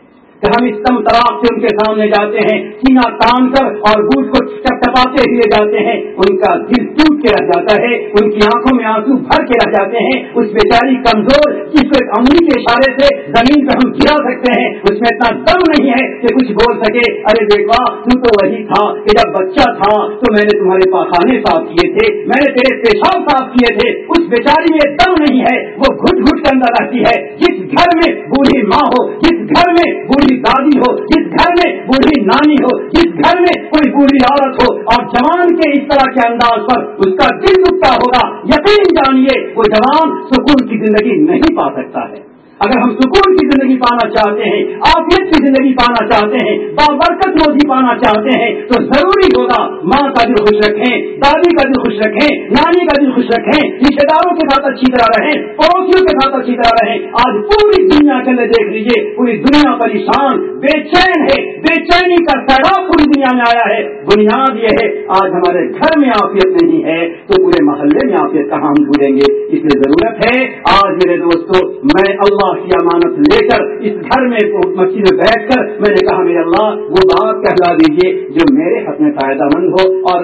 کہ ہم اس تم طراق سے ان کے سامنے جاتے ہیں، سینہ تان کر اور بوجھ کو ٹپاتے ہوئے جاتے ہیں. ان کا دل ٹوٹ کے رہ جاتا ہے، ان کی آنکھوں میں آنسو بھر کے رہ جاتے ہیں. اس بیچاری کمزور جس کو ایک انگلی کے اشارے سے زمین پہ ہم گرا سکتے ہیں، اس میں اتنا دم نہیں ہے کہ کچھ بول سکے. ارے بیٹا تو وہی تھا کہ جب بچہ تھا تو میں نے تمہارے پاخانے صاف کیے تھے، میں نے تیرے پیشاب صاف کیے تھے. اس بیچاری میں دم نہیں ہے، وہ گھٹ گھٹ کے اندر رہتی ہے. جس گھر میں بوڑھی ماں ہو، جس گھر میں بوڑھی دادی ہو، جس گھر میں بوڑھی نانی ہو، جس گھر میں کوئی بوڑھی عورت ہو اور جوان کے اس طرح کے انداز پر اس کا دل دکھتا ہوگا، یقین جانیے وہ جوان سکون کی زندگی نہیں پا سکتا ہے. اگر ہم سکون کی زندگی پانا چاہتے ہیں، عافیت کی زندگی پانا چاہتے ہیں، بابرکت روزی پانا چاہتے ہیں تو ضروری ہوگا ماں کا دل خوش رکھیں، دادی کا دل خوش رکھیں، نانی کا دل خوش رکھیں، رشتے داروں کے ساتھ اچھی طرح رہیں، پڑوسیوں کے ساتھ اچھی طرح رہیں. آج پوری دنیا کے اندر دیکھ لیجیے، پوری دنیا پریشان بے چین ہے، بے چینی کا سیلاب پوری دنیا میں آیا ہے. بنیاد یہ ہے آج ہمارے گھر میں عافیت نہیں ہے تو پورے محلے میں عافیت کہاں ہم ڈھونڈیں گے. اس لیے ضرورت ہے آج میرے دوستوں، میں اللہ کی امانت لے کر اس گھر میں مسجد میں بیٹھ کر میں نے کہا میرے اللہ وہ بات کہلا دیجیے جو میرے حق میں فائدہ مند ہو اور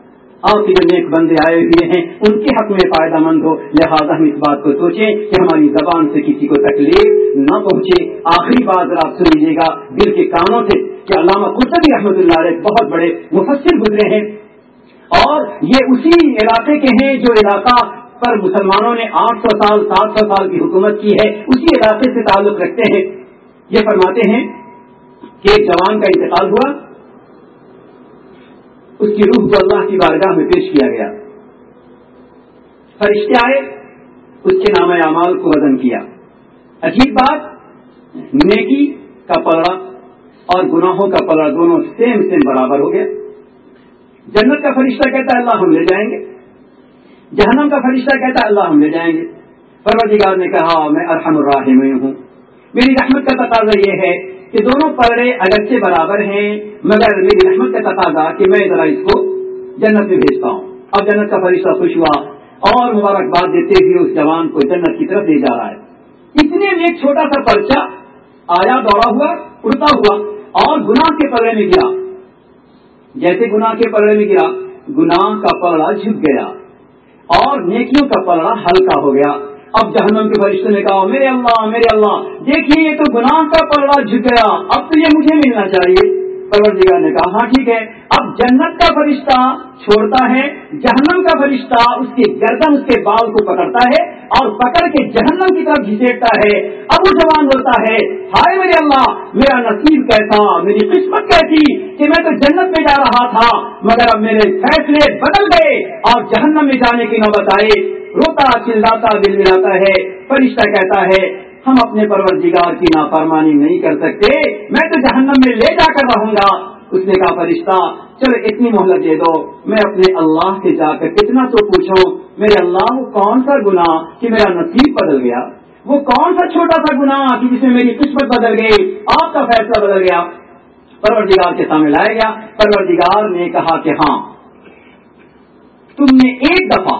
آپ کے جو نیک بندے آئے ہوئے ہیں ان کے حق میں فائدہ مند ہو. لہذا ہم اس بات کو سوچیں کہ ہماری زبان سے کسی کو تکلیف نہ پہنچے. آخری بات ذرا آپ سن لیجیے گا دل کے کانوں سے کہ علامہ قرطبی رحمۃ اللہ علیہ بہت بڑے مفسر گزرے ہیں اور یہ اسی علاقے کے ہیں جو علاقہ پر مسلمانوں نے 800 سال 700 سال کی حکومت کی ہے، اسی علاقے سے تعلق رکھتے ہیں. یہ فرماتے ہیں کہ ایک جوان کا انتقال ہوا، اس کی روح کو اللہ کی بارگاہ میں پیش کیا گیا. فرشتے آئے، اس کے نامہ اعمال کو وزن کیا. عجیب بات، نیکی کا پلڑا اور گناہوں کا پلڑا دونوں سیم برابر ہو گیا. جنت کا فرشتہ کہتا ہے اللہ ہم لے جائیں گے، جہنم کا فرشتہ کہتا ہے اللہ ہم لے جائیں گے. پروردگار نے کہا میں ارحم الراحمین ہوں، میری رحمت کا تقاضا یہ ہے کہ دونوں پلڑے اگرچہ برابر ہیں مگر میری رحمت کا تقاضا کہ میں ذرا اس کو جنت میں بھیجتا ہوں. اب جنت کا فرشتہ خوش ہوا اور مبارکباد دیتے ہوئے اس جوان کو جنت کی طرف لے جا رہا ہے. اتنے میں ایک چھوٹا سا پرچہ آیا, دوڑا ہوا, اڑتا ہوا اور گناہ کے پلڑے میں گرا. جیسے گناہ کے پلڑے میں گرا, گناہ کا پلڑا جھک گیا اور نیکیوں کا پلڑا ہلکا ہو گیا. اب جہنم کے فرشتے نے کہا میرے اللہ دیکھیے یہ تو گناہ کا پلڑا جھک گیا, اب تو یہ مجھے ملنا چاہیے. پروردگار نے کہا ہاں ٹھیک ہے. اب جنت کا فرشتہ چھوڑتا ہے, جہنم کا فرشتہ اس کی گردن اس کے بال کو پکڑتا ہے اور پکڑ کے جہنم کی طرف گھسیٹتا ہے. اب وہ جوان بولتا ہے ہائے میرے اللہ, میرا نصیب کیسا, میری قسمت کیسی کہ میں تو جنت میں جا رہا تھا مگر اب میرے فیصلے بدل گئے اور جہنم میں جانے کی نوبت آئی. روتا چلاتا دل ملاتا ہے. فرشتہ کہتا ہے ہم اپنے پروردگار کی نافرمانی نہیں کر سکتے, میں تو جہنم میں لے جا کر رہوں گا. اس نے کہا فرشتہ چلو اتنی مہلت دے دو, میں اپنے اللہ سے جا کر کتنا تو پوچھوں میرے اللہ وہ کون سا گناہ کہ میرا نصیب بدل گیا, وہ کون سا چھوٹا سا گناہ کہ جس میں میری قسمت بدل گئی, آپ کا فیصلہ بدل گیا. پروردگار کے سامنے لایا گیا. پروردگار نے کہا کہ ہاں تم نے ایک دفعہ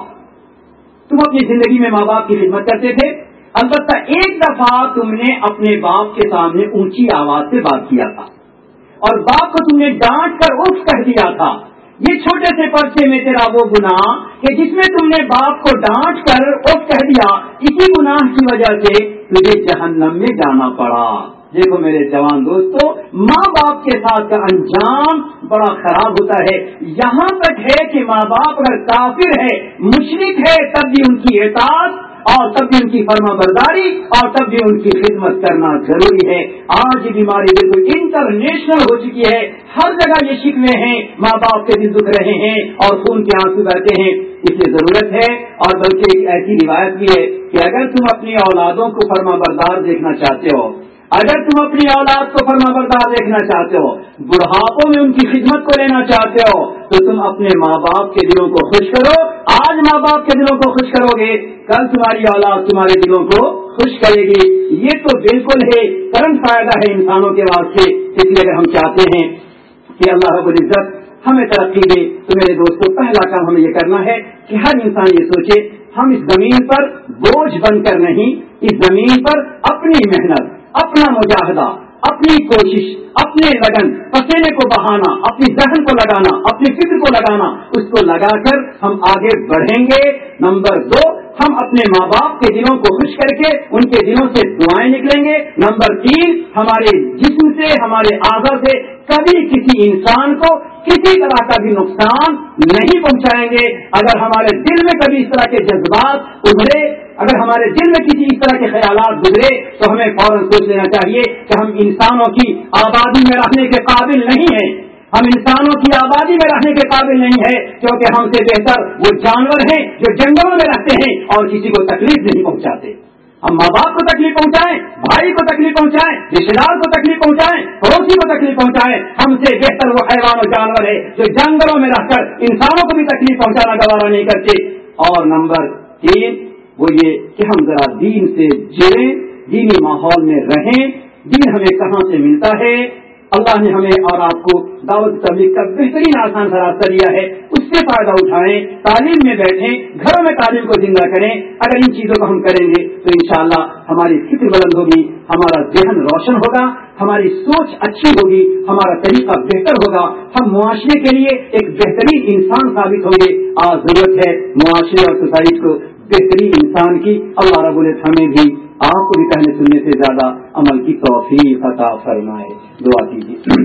تم اپنی زندگی میں ماں باپ کی خدمت کرتے تھے, البتہ ایک دفعہ تم نے اپنے باپ کے سامنے اونچی آواز سے بات کیا تھا اور باپ کو تم نے ڈانٹ کر اف کہہ دیا تھا. یہ چھوٹے سے پرچے میں تیرا وہ گناہ کہ جس میں تم نے باپ کو ڈانٹ کر اف کہہ دیا, اسی گناہ کی وجہ سے تجھے جہنم میں جانا پڑا. دیکھو میرے جوان دوستو, ماں باپ کے ساتھ کا انجام بڑا خراب ہوتا ہے. یہاں تک ہے کہ ماں باپ اگر کافر ہے, مشرک ہے, تب بھی ان کی اطاعت اور تب بھی ان کی فرما برداری اور تب بھی ان کی خدمت کرنا ضروری ہے. آج یہ بیماری بالکل انٹرنیشنل ہو چکی ہے, ہر جگہ یہ شکوے ہیں, ماں باپ کے دل دکھ رہے ہیں اور خون کے آنسو بہتے ہیں. اس لیے ضرورت ہے اور بلکہ ایک ایسی روایت بھی ہے کہ اگر تم اپنی اولادوں کو فرما بردار دیکھنا چاہتے ہو, اگر تم اپنی اولاد کو فرما بردار دیکھنا چاہتے ہو, بڑھاپوں میں ان کی خدمت کو لینا چاہتے ہو, تو تم اپنے ماں باپ کے دلوں کو خوش کرو. آج ماں باپ کے دلوں کو خوش کرو گے, کل تمہاری اولاد تمہارے دلوں کو خوش کرے گی. یہ تو بالکل ہے کرم فائدہ ہے انسانوں کے واسطے. اس لیے اگر ہم چاہتے ہیں کہ اللہ رب العزت ہمیں ترقی دے تو میرے دوستوں پہلا کام ہمیں یہ کرنا ہے کہ ہر انسان یہ سوچے ہم اس زمین پر بوجھ بن کر نہیں, اس زمین پر اپنی محنت, اپنا مجاہدہ, اپنی کوشش, اپنے لگن, پسینے کو بہانا, اپنی ذہن کو لگانا, اپنی فکر کو لگانا, اس کو لگا کر ہم آگے بڑھیں گے. نمبر 2, ہم اپنے ماں باپ کے دلوں کو خوش کر کے ان کے دلوں سے دعائیں نکلیں گے. نمبر 3, ہمارے جسم سے, ہمارے اعضاء سے کبھی کسی انسان کو کسی طرح کا بھی نقصان نہیں پہنچائیں گے. اگر ہمارے دل میں کبھی اس طرح کے جذبات ابھرے, اگر ہمارے دل میں کسی اس طرح کے خیالات گزرے تو ہمیں فوراً سوچ لینا چاہیے کہ ہم انسانوں کی آبادی میں رہنے کے قابل نہیں ہیں. ہم انسانوں کی آبادی میں رہنے کے قابل نہیں ہے, کیونکہ ہم سے بہتر وہ جانور ہیں جو جنگلوں میں رہتے ہیں اور کسی کو تکلیف نہیں پہنچاتے. ہم ماں باپ کو تکلیف پہنچائیں, بھائی کو تکلیف پہنچائیں, رشتے دار کو تکلیف پہنچائیں, پڑوسی کو تکلیف پہنچائیں, ہم سے بہتر وہ حیوان و جانور ہے جو جنگلوں میں رہ کر انسانوں کو بھی تکلیف پہنچانا گوارا نہیں کرتے. اور نمبر 3 وہ یہ کہ ہم ذرا دین سے جڑیں, دینی ماحول میں رہیں. دین ہمیں کہاں سے ملتا ہے؟ اللہ نے ہمیں اور آپ کو دعوت تبلیغ کا بہترین آسان سا راستہ دیا ہے, اس سے فائدہ اٹھائیں, تعلیم میں بیٹھیں, گھروں میں تعلیم کو زندہ کریں. اگر ان چیزوں کو ہم کریں گے تو انشاءاللہ ہماری فکر بلند ہوگی, ہمارا ذہن روشن ہوگا, ہماری سوچ اچھی ہوگی, ہمارا طریقہ بہتر ہوگا, ہم معاشرے کے لیے ایک بہترین انسان ثابت ہوں گے. آج ضرورت ہے معاشرے اور سوسائٹی کو بہترین انسان کی. اللہ رب العزت ہمیں بھی آپ کو بھی کہنے سننے سے زیادہ عمل کی توفیق عطا فرمائے. دعا کیجیے.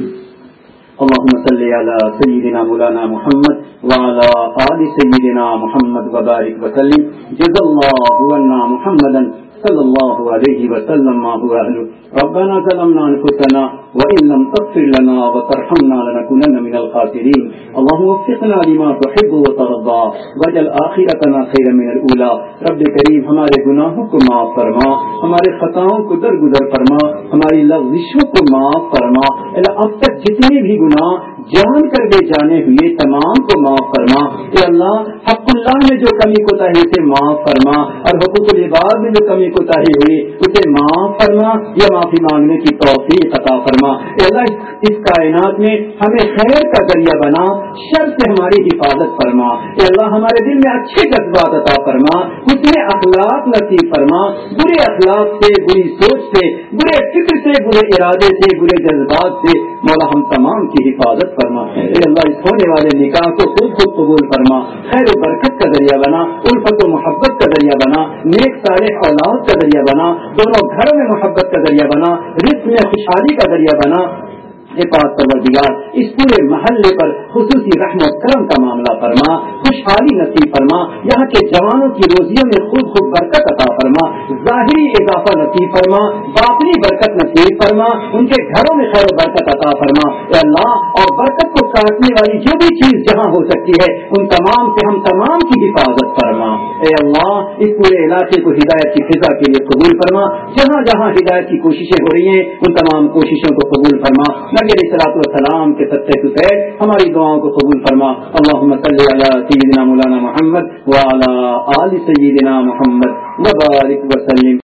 اللهم صل على سيدنا مولانا محمد وعلى آل سيدنا محمد وبارك وسلم. جزا الله عنا محمدا صلى الله عليه وسلم ما هو أهله. ربنا ظلمنا أنفسنا وإن لم تغفر لنا وترحمنا لنكونن من الخاسرين. اللهم وفقنا لما تحب وترضى واجعل آخرتنا خيرا من الأولى. رب کریم ہمارے گناہوں کو معاف فرما, ہمارے خطاؤں کو درگزر فرما, ہماری لغزشوں کو معاف فرما. اب تک جتنے بھی گناہ جان کر بے جانے ہوئے تمام کو معاف فرما. اے اللہ حق حقوق میں جو کمی کوتاہی اسے معاف فرما، اور حقوق العباد میں جو کمی کوتاہی ہوئی اسے معاف فرما یا معافی مانگنے کی توفیق عطا فرما۔ اے اللہ اس کائنات میں ہمیں خیر کا ذریعہ بنا، شر سے ہماری حفاظت فرما۔ اے اللہ ہمارے دل میں اچھے جذبات عطا فرما، حسن اخلاق نصیب فرما، برے اخلاق سے، بری سوچ سے، برے فکر سے، برے ارادے سے، برے جذبات سے مولا ہم تمام کی حفاظت فرما۔ اے اللہ اس ہونے والے نکاح کو خود قبول فرما، خیر و برکت کا ذریعہ بنا، الفت و محبت کا ذریعہ بنا، نیک صالح اولاد کا ذریعہ بنا، دونوں گھروں میں محبت کا ذریعہ بنا، رزق میں خوشحالی کا ذریعہ بنا۔ اے پاک پروردگار اس پورے محلے پر خصوصی رحم و کرم کا معاملہ فرما، خوشحالی نصیب فرما، یہاں کے جوانوں کی روزیوں میں خوب برکت عطا فرما، ظاہری اضافہ نصیب فرما، باطنی برکت نصیب فرما، ان کے گھروں میں خیر و برکت عطا فرما۔ اے اللہ اور برکت کو کاٹنے والی جو بھی چیز جہاں ہو سکتی ہے ان تمام سے ہم تمام کی حفاظت فرما۔ اے اللہ اس پورے علاقے کو ہدایت کی فضا کے لیے قبول فرما، جہاں جہاں ہدایت کی کوششیں ہو رہی ہیں ان تمام کوششوں کو قبول فرما۔ نبی علیہ الصلوۃ والسلام کے سچے سفید ہماری دعاؤں کو قبول فرما۔ اللہم صلی علی سیدنا مولانا محمد وعلی آل سیدنا محمد وبارک وسلم۔